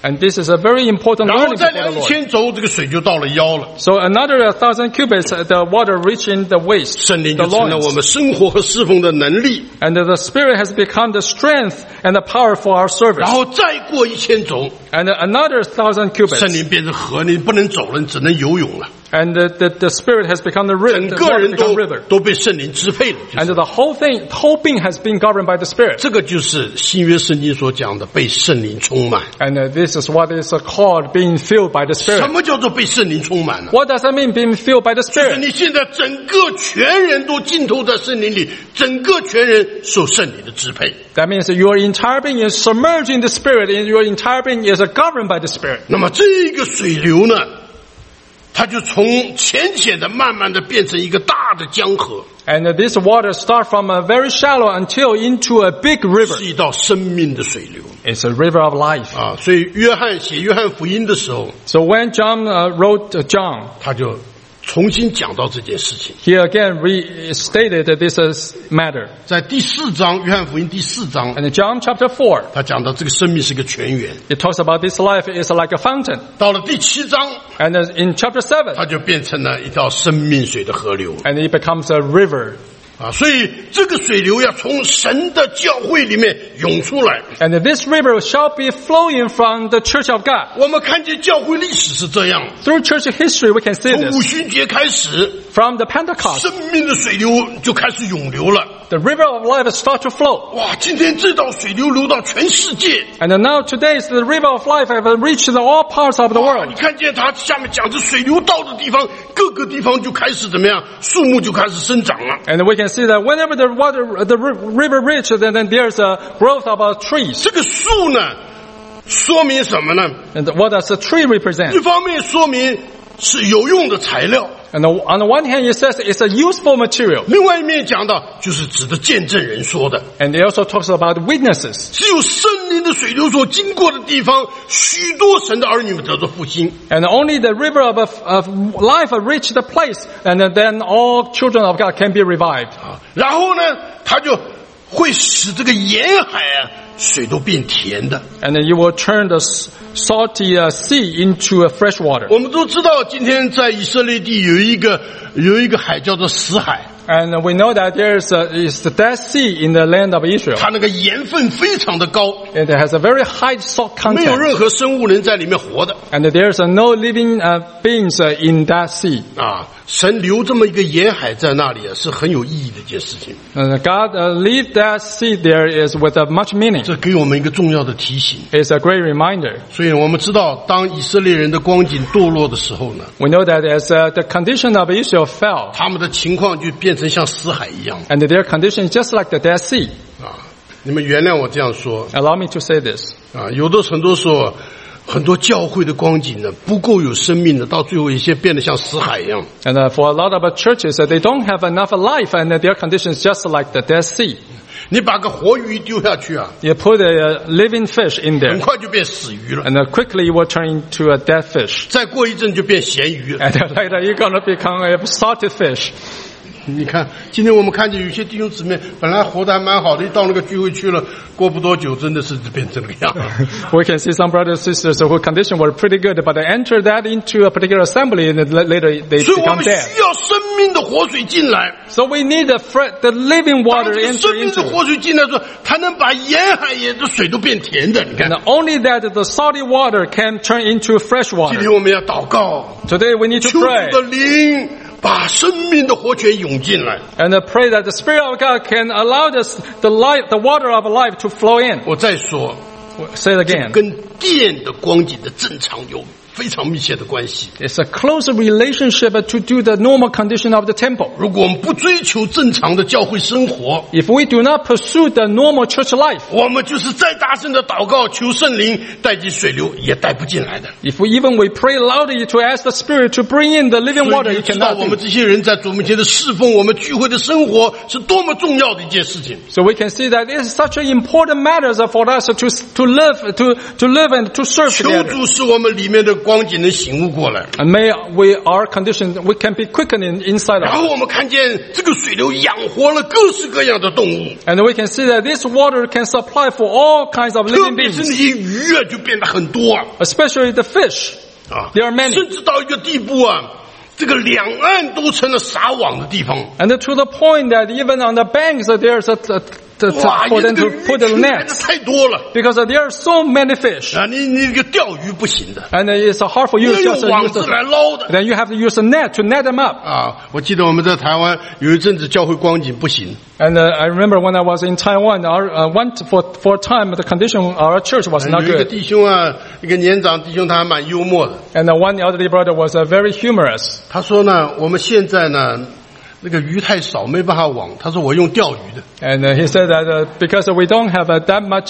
And this is a very important 然后 learning 再 before 量 the Lord. 1000轴，这个水就到了腰了。 So another 1,000 cubits, the water reaching the waist, 圣灵 the 就成了我 loins. 们生活和侍奉的能力。 And the Spirit has become the strength and the power for our 然 service. 后再过1000轴， And another 1,000 圣 cubits. 灵变成河，你不能走了，你只能游泳了。 And the Spirit has become the 整 river, 个 the 人 water 都 become river. 都被圣灵支配了。就 And 是 the whole being has been governed by the Spirit. 这个就是新约圣经所讲的被圣灵充满。 And this is what is called being filled by the 什 Spirit. 么叫做被圣灵充满呢？ What does that mean, being filled by the 就是 Spirit? 你现在整个全人都浸透在圣灵里，整个全人受圣灵的支配。 That means your entire being is submerged in the Spirit, and your entire being is governed by the Spirit. 那么这个水流呢，它就从浅浅的慢慢的变成一个大的江河， And this water starts from a very shallow until into a big river. 是一道生命的水流 It's a river of life. 啊。所以约翰写约翰福音的时候， So when John wrote John, 他就重新讲到这件事情。 he again restated this matter. 在第4章，约翰福音第4章， And in John chapter 4, 他讲到这个生命是个泉源。 it talks about this life is like a fountain. 到了第7章， And in chapter 7, 它就变成了一道生命水的河流 and it becomes a river. 啊。所以这个水流要从神的教会里面涌出来。 And this river shall be flowing from the church of God. 我们看见教会历史是这样， Through church history, we can see 从五 this. 旬节开始， From the Pentecost, 生命的水流就开始涌流了。 the river of life start to flow. 哇，今天这道水流流到全世界。 And now today, the river of life have reached all parts of the 哇， world. 你看见它下面讲着水流到的地方，各个地方就开始怎么样？树木就开始生长了。 And we can see that whenever the river reaches, then there's a growth of trees. 这个树呢，说明什么呢？ And what does a tree 一 represent? 方面说明是有用的材料， And on the one hand, it says it's a useful material. 另外一面讲到就是指的见证人说的。 And it also talks about witnesses. 只有圣灵的水流所经过的地方，许多神的儿女们得到复兴。 And only the river of life reached the place, and then all children of God can be revived. 然后呢，它就会使这个沿海水都变甜的。 And then you will turn the salty sea into a fresh water. 我们都知道，今天在以色列地有一个海叫做死海， And we know that is the Dead Sea in the land of Israel. 它那个盐分非常的高， It has a very high salt 没有 content. 任何生物能在里面活的 And there's no living beings in that sea. 啊。神留这么一个沿海在那里是很有意义的一件事情。 And God leave that sea there is with much meaning. 这给我们一个重要的提醒。 It's a great reminder. 所以我们知道，当以色列人的光景堕落的时候呢， We know that as the condition of Israel fell, 他们的情况就变成像死海一样 and their condition is just like the Dead Sea. 啊。你们原谅我这样说 Allow me to say this. 啊，很多时候，很多教会的光景呢不够有生命的，到最后一些变得像死海一样。 And for a lot of churches, they don't have enough life, and their condition is just like the Dead Sea. 你把个活鱼丢下去啊， You put a living fish in 很 there, 快就变死鱼了， and quickly it will turn into a dead fish. 再过一阵就变咸鱼了。 And later you're going to become a salted fish. 你看，今天我们看见有些弟兄姊妹本来活得还蛮好的，一到那个聚会去了，过不多久真的是变成这个样。 We can see some brothers and sisters whose condition were pretty good, but they enter that into a particular assembly, and later they 所以我 become 们 dead. 需要生命的活水进来。 So we need the living 当 water 这个 enter 生命的 into. 活水进来的时候，才能把沿海也的水都变甜的。你看 And，only that the salty water can turn into fresh 今 water. 天我们要祷告， Today we need to 求主 pray 的灵把生命的活泉涌进来。 and pray that the Spirit of God can allow the water of life to flow in. 我再说， Say it again. 跟电的光景的正常有非常密切的关系。 It's a close relationship to do the normal condition of the temple. 如果我们不追求正常的教会生活， If we do not pursue the normal church life, 我们就是再大声的祷告求圣灵带进水流，也带不进来的。 if we pray loudly to ask the Spirit to bring in the living 所 water, 以 you 你知道 cannot 我 do. 们这些人在主面前的侍奉，我们聚会的生活是多么重要的一件事情。 So we can see that it is such an important matter for us to live and to serve 求 together. 主使我们里面的光景能醒悟过来。 And may our condition, we can be quickened inside 然 of 后 us. 我们看见这个水流养活了各式各样的动物， And we can see that this water can supply for all kinds of 特 living 别是那 beings, 些鱼啊，就变得很多啊， especially the fish. 啊 There are many. 甚至到一个地步啊，这个两岸都成了撒网的地方。 And to the point that even on the banks there's 哇， for 这 them 个 to 鱼 put the 群来的 nets 太多了 because there are so many fish. 啊！你这个钓鱼不行的， And it's hard for 你 you 要 to 用 just 网 use 子 the, 来捞的 then you have to use a net to net them up. 啊！我记得我们在台湾有一阵子教会光景不行， And I remember when I was in Taiwan, for a time the condition our church was not 有一个 good. 弟兄啊，一个年长弟兄，他还蛮幽默的。 And one elderly brother was very humorous. 他说呢，我们现在呢，那个鱼太少，没办法网。他说我用钓鱼的。 And he said that because we don't have that much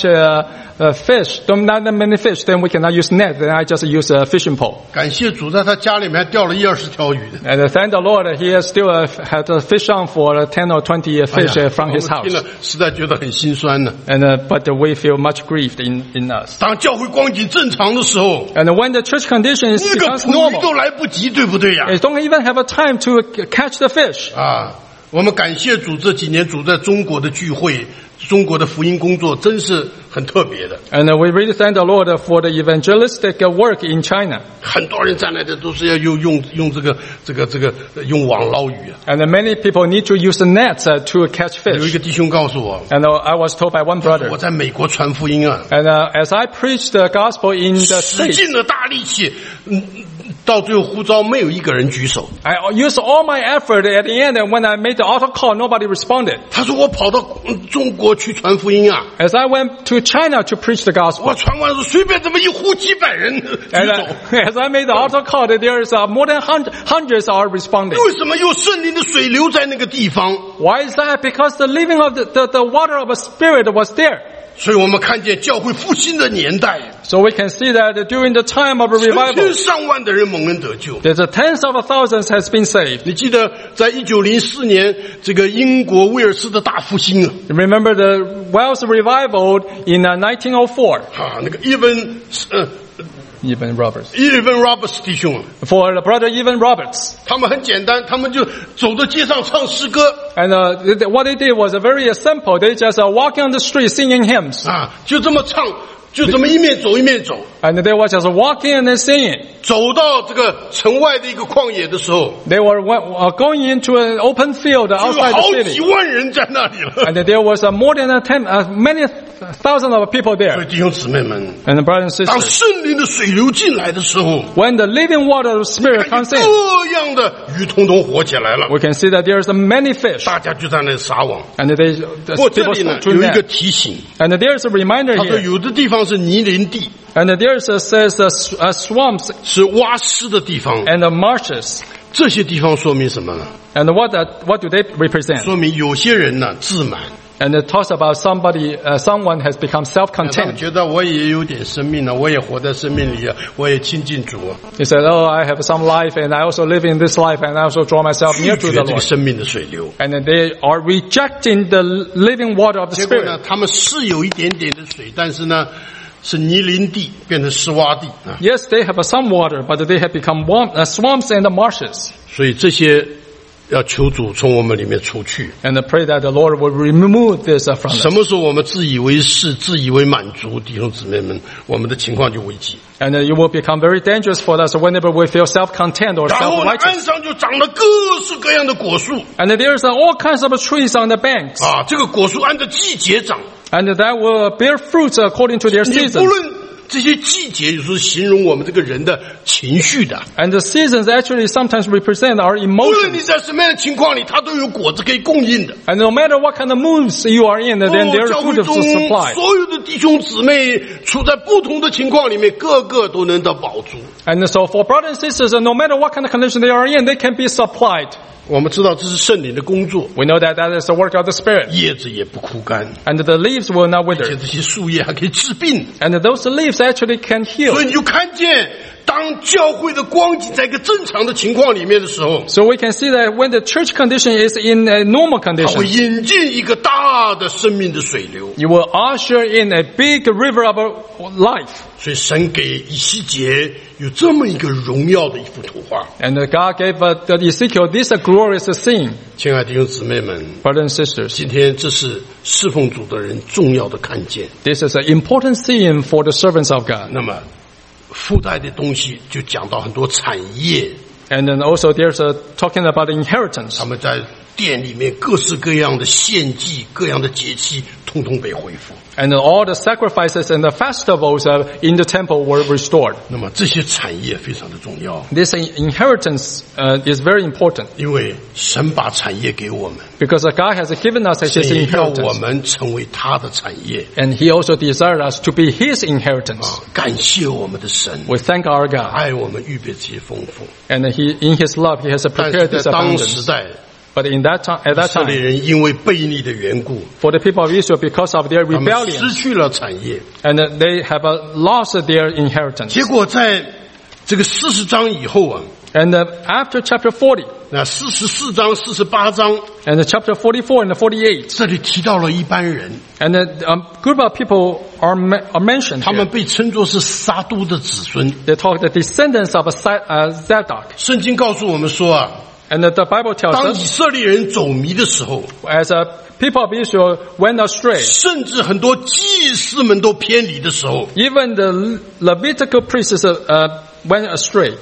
fish, not that many fish, then we cannot use net. Then I just use a fishing pole. 感谢主，在他家里面还钓了20-20条鱼的。 And thank the Lord, he has still had a fish on for 10 or 20 fish 哎呀 from his 我们听 house. 了实在觉得很心酸呢。 And but we feel much grieved in us. 当教会光景正常的时候， And when the church condition 那个 becomes 捕鱼 normal, 都来不及，对不对呀？ they don't even have a time to catch the fish. 啊，我们感谢主，这几年主在中国的聚会，中国的福音工作真是很特别的。 And we really thank the Lord for the evangelistic work in China. 很多人站来的都是要用这个用网捞鱼啊。 And many people need to use the nets to catch 有一 fish. 个弟兄告诉我， And I was told by one 我 brother. 在美国传福音啊， And as I preached the gospel in the 使 States, 尽了大力气，到最后呼召没有一个人举手。 I used all my effort at the end, and when I made the altar call, nobody responded. 他说我跑到中国去传福音啊， As I went to China to preach the 我 gospel, 传完了随便怎么一呼几百人举 and 手。 as I made the altar call, there is more than hundreds are responding. 为什么有圣灵的水流在那个地方？ Why is that? Because the living of the water of a spirit was there. 所以我们看见教会复兴的年代， So we can see that during the time of a 成 revival, 千上万的人蒙恩得救。 there's tens of thousands has been saved. 你记得在1904年这个英国威尔斯的大复兴啊， Remember the Welsh revival in 1904? 那个Evan Evan Roberts. Roberts 弟兄啊， For the brother Evan Roberts. 他们很简单，他们就走到街上唱诗歌 And what they did was very simple. They just walking on the street singing hymns. 啊，就这么唱，就这么一面走一面走， And they were just walking and singing. 走到这个城外的一个旷野的时候， They were going into an open field 就有 outside 好 the 几 city. 万人在那里了。 And there was more than many thousands of people 所以 there. 弟兄姊妹们， And brothers and 当 sisters, 圣灵的水流进来的时候， when the living water of the Spirit 看 comes 见 in, 各样的鱼通通活起来了， we can see that there's many fish. 大家就在那里撒网。 And 不过这 people 里呢 to 有一个 net. 提醒， And there's a reminder 他说 here. 有的地方是泥林地， And there's says swamps 是挖湿的地方。 and marshes. 这些地方说明什么呢？ And what do they represent? 说明有些人呢自满， And it talks about someone has become 他们 self-content. 觉得我也有点生命了，我也活在生命里啊，我也亲近主啊， He said, "Oh, I have some life, and I also live in this life, and I also draw myself 拒 near 绝 to 这 the 个 Lord." 生命的水流。 And they are rejecting the living water of the 结果呢 Spirit. 他们是有一点点的水，但是呢是泥林地变成湿洼地啊， Yes, they have some water, but they have become swamps and marshes. 所以这些要求主从我们里面除去。 And I pray that the Lord will remove this from 什 us. 么时候我们自以为是、自以为满足，弟兄姊妹们，我们的情况就危急。 And it will become very dangerous for us whenever we feel self-content or 然后呢，岸 self-righteous. 上就长了各式各样的果树 And there's all kinds of trees on the banks. 啊，这个果树按照季节长， And that will bear fruits according to their 你不 seasons. 论这些季节，有时候形容我们这个人的情绪的。 And the seasons actually sometimes represent our 无论你 emotions. 在什么样的情况里，它都有果子可以供应的。 And no matter what kind of moods you are in, then there is 教会 food 中 to supply. 所有的弟兄姊妹处在不同的情况里面，个个都能得饱足。 And so for brothers and sisters, no matter what kind of condition they are in, they can be supplied. 我们知道这是圣灵的工作， We know that that is the work of the Spirit. 叶子也不枯干， And the leaves will not 而且 wither. 这些树叶还可以治病。 And those leaves actually can 所以 heal. 你就看见当教会的光景在一个正常的情况里面的时候， So we can see that when the church condition is in a normal 它会 condition, 引进一个大的生命的水流。 you will usher in a big river of life. 所以神给以西结有这么一个荣耀的一幅图画。 And God gave Ezekiel this glorious scene. 亲爱的弟兄姊妹们， Brothers and sisters, 今天这是侍奉主的人重要的看见。 this is an important scene for the servants of God. 那么附带的东西就讲到很多产业， And then also there's talking about inheritance. 他们在殿里面各式各样的献祭、各样的节期，通通被恢复。 And then all the sacrifices and the festivals in the temple were restored. 那么这些产业非常的重要， This inheritance is very important 因为神把产业给我们， because God has given us 神 His 也要我 inheritance. 们成为他的产业。 And He also desired us to be His inheritance. 感谢我们的神， We thank our God. 爱我们预备这些丰富。 And He, in His love, He has 但 prepared 是 this 在当时 abundance. 代， But in that time, at 以 that 色列 time, 人因为悖逆的缘故， for the people of Israel, because of their 他们 rebellion, 失去了产业。 and they have lost their inheritance. 结果在这个40章以后啊， And after chapter 40, 那44章、48章， and chapter 44 and 48, 这里提到了一般人， and a group of people are mentioned 他 here. 们被称作是撒都的子孙。 They talk the descendants of Zadok. 圣经告诉我们说啊， And the Bible tells 当以 us, 色列人走迷的时候， as people of Israel went astray, 甚至很多祭司们都偏离的时候， even the Levitical priests went astray.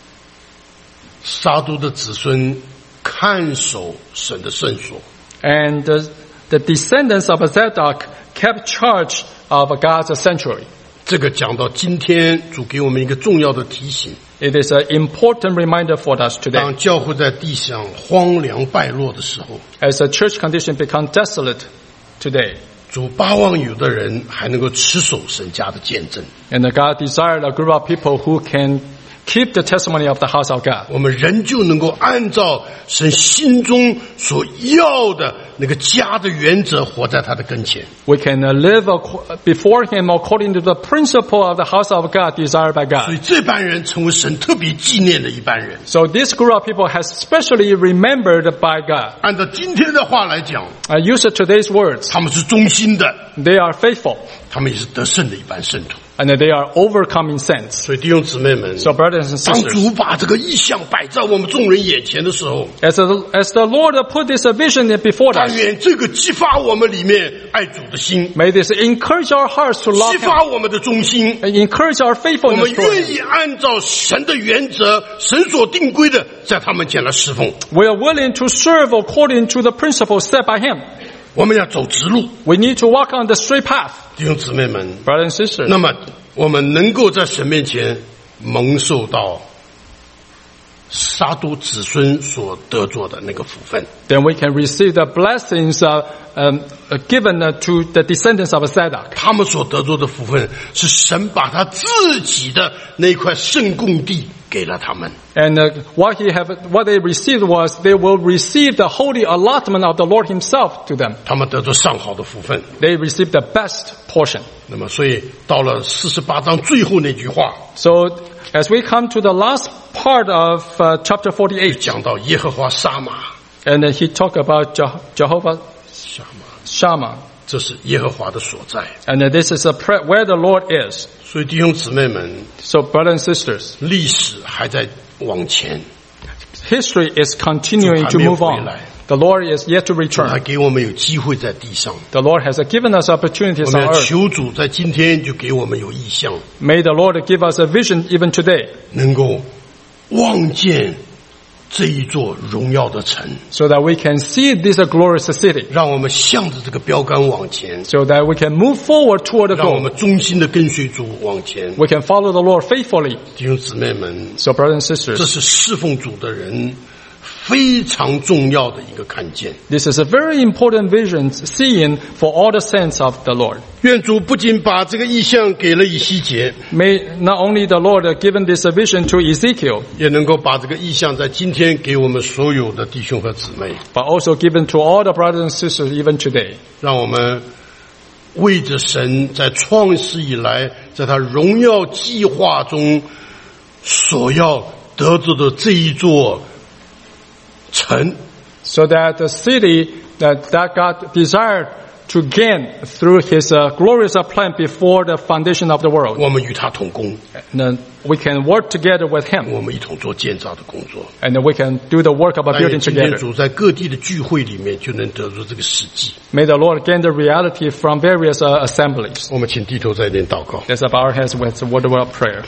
撒都的子孙看守神的圣所。 And the descendants of Zadok kept charge of God's sanctuary. 这个讲到今天，主给我们一个重要的提醒： It is an important reminder for us today. 当教会在地上荒凉败落的时候， As the church condition become desolate today, 主巴望有的人还能够持守神家的见证。 and God desired a group of people who can keep the testimony of the house of God. 我们仍旧能够按照神心中所要的那个家的原则，活在他的跟前。 We can live before Him according to the principle of the house of God desired by 所以 God. 这班人成为神特别纪念的一班人。 So this group of people has specially remembered by God. 按照今天的话来讲， I use today's words. 他们是忠心的， They are faithful, 他们也是得胜的一班圣徒。 and they are overcoming sins. 所以弟兄姊妹们， So brothers and 当 sisters, 主把这个意象摆在我们众人眼前的时候， as the Lord put this vision before 但 us, 愿这个激发我们里面爱主的心， may this encourage our hearts to 激 love 发 Him, 我们的忠心。 and encourage our 我 faithfulness 们 to 愿 Him. 意按照神的原则、神所定规的，在他们前来侍奉。 We are willing to serve according to the principles set by Him. 我们要走直路， We need to walk on the straight path. 弟兄姊妹们。 Brothers and sisters, 那么，我们能够在神面前蒙受到撒都子孙所得着的那个福分。 then we can receive the blessings given to the descendants of Zadok. 他们所得着的福分，是神把他自己的那块圣供地给了他们。 And what they received was they will receive the holy allotment of the Lord Himself to them. 他们得着上好的福分。 They received the best portion. 那么，所以到了48章最后那句话， So as we come to the last part of chapter 48, 讲到耶和华沙玛， and he talked about Jehovah 沙玛， Shammah, 这是耶和华的所在。 and this is where the Lord is. 所以弟兄姊妹们， So brothers and sisters, 历史还在往前， history is continuing to move on. The Lord is yet to 还 return. 给我们有机会在地上。 The Lord has given us 我 opportunities 们 on 要 earth. 求主在今天就给我们有意向， May the Lord give us a vision even today, 能够望见这一座荣耀的城， so that we can see this glorious city, 让我们向着这个标杆往前， so that we can move forward toward the 让我 goal. 们忠心的跟随主往前。 We can follow the Lord faithfully. 弟兄姊妹们， So brothers and 这 sisters, 是侍奉主的人非常重要的一个看见。 this is a very important vision seeing for all the saints of the Lord. 愿主不仅把这个意象给了以西结， May not only the Lord have given this vision to Ezekiel, 也能够把这个意象在今天给我们所有的弟兄和姊妹， but also given to all the brothers and sisters even today. 让我们为着神在创世以来，在他荣耀计划中所要得着的这一座城， so that the city that God desired to gain through His glorious plan before the foundation of the world, 我们与他同工， and we can work together with Him, 我们一同做建造的工作。 and we can do the work of 但愿 building 今天 together. 主在各地的聚会里面就能得出这个实际。 May the Lord gain the reality from various assemblies. 我们请低头在一点祷告。 Let's bow our heads with a word of prayer.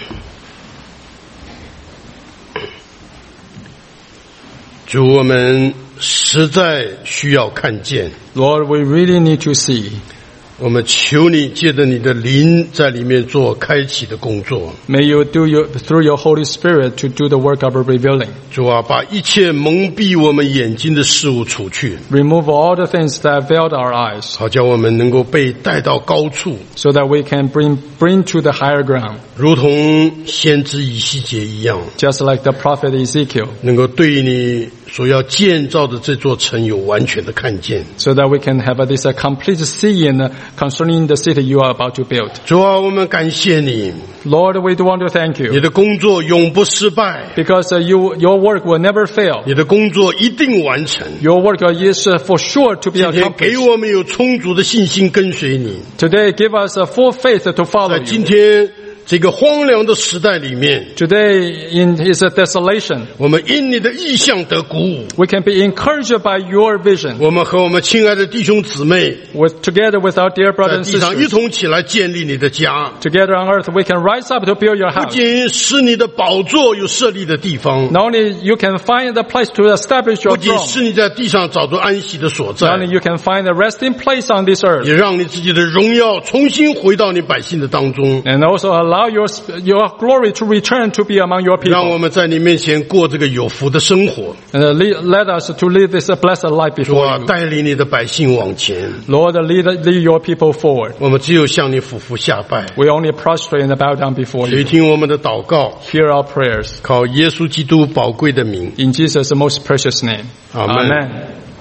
主，我们实在需要看见， Lord, we really need to see. 我们求你借着你的灵在里面做开启的工作。 May you do through your Holy Spirit to do the work of revealing. 主啊，把一切蒙蔽我们眼睛的事物除去， Remove all the things that veiled our eyes, 好叫我们能够被带到高处， so that we can bring to the higher ground, 如同先知以西结一样， just like the prophet Ezekiel, 能够对你所要建造的这座城有完全的看见。 so that we can have this complete seeing concerning the city you are about to build. 主啊，我们感谢你， Lord, we do want to thank 你 you, 的工作永不失败， because your work will never fail. 你的工作一定完成。 Your work is for sure to be 今天给 accomplished. 我们有充足的信心跟随你， Today, give us a full faith to follow 在今 you. 天这个荒凉的时代里面， Today, in His desolation, 我们因你的意向得鼓舞。 we can be encouraged by your vision. 我们和我们亲爱的弟兄姊妹 Together with our dear 在 brothers and 地上一 sisters, 同起来建立你的家， together on earth, we can rise up to build your 不 house. 仅使你的宝座有设立的地方， Not only you can find the place to establish 不 your 仅 throne, 使你在地上找到安息的所 not 在， only you can find a resting place on this 也 earth, 让你自己的荣耀重新回到你百姓的当中， and also allow your glory to return to be among your 让 people. 我们在你面前过这个有福的生活。 And let us to live this blessed life 主 before 啊， you. 带领你的百姓往前， Lord, lead your people forward. 我们只有向你俯伏下拜， We only prostrate and bow down before 垂 you. 听我们的祷告， Hear our prayers. 靠耶稣基督宝贵的名， In Jesus' most precious name. Amen. Amen.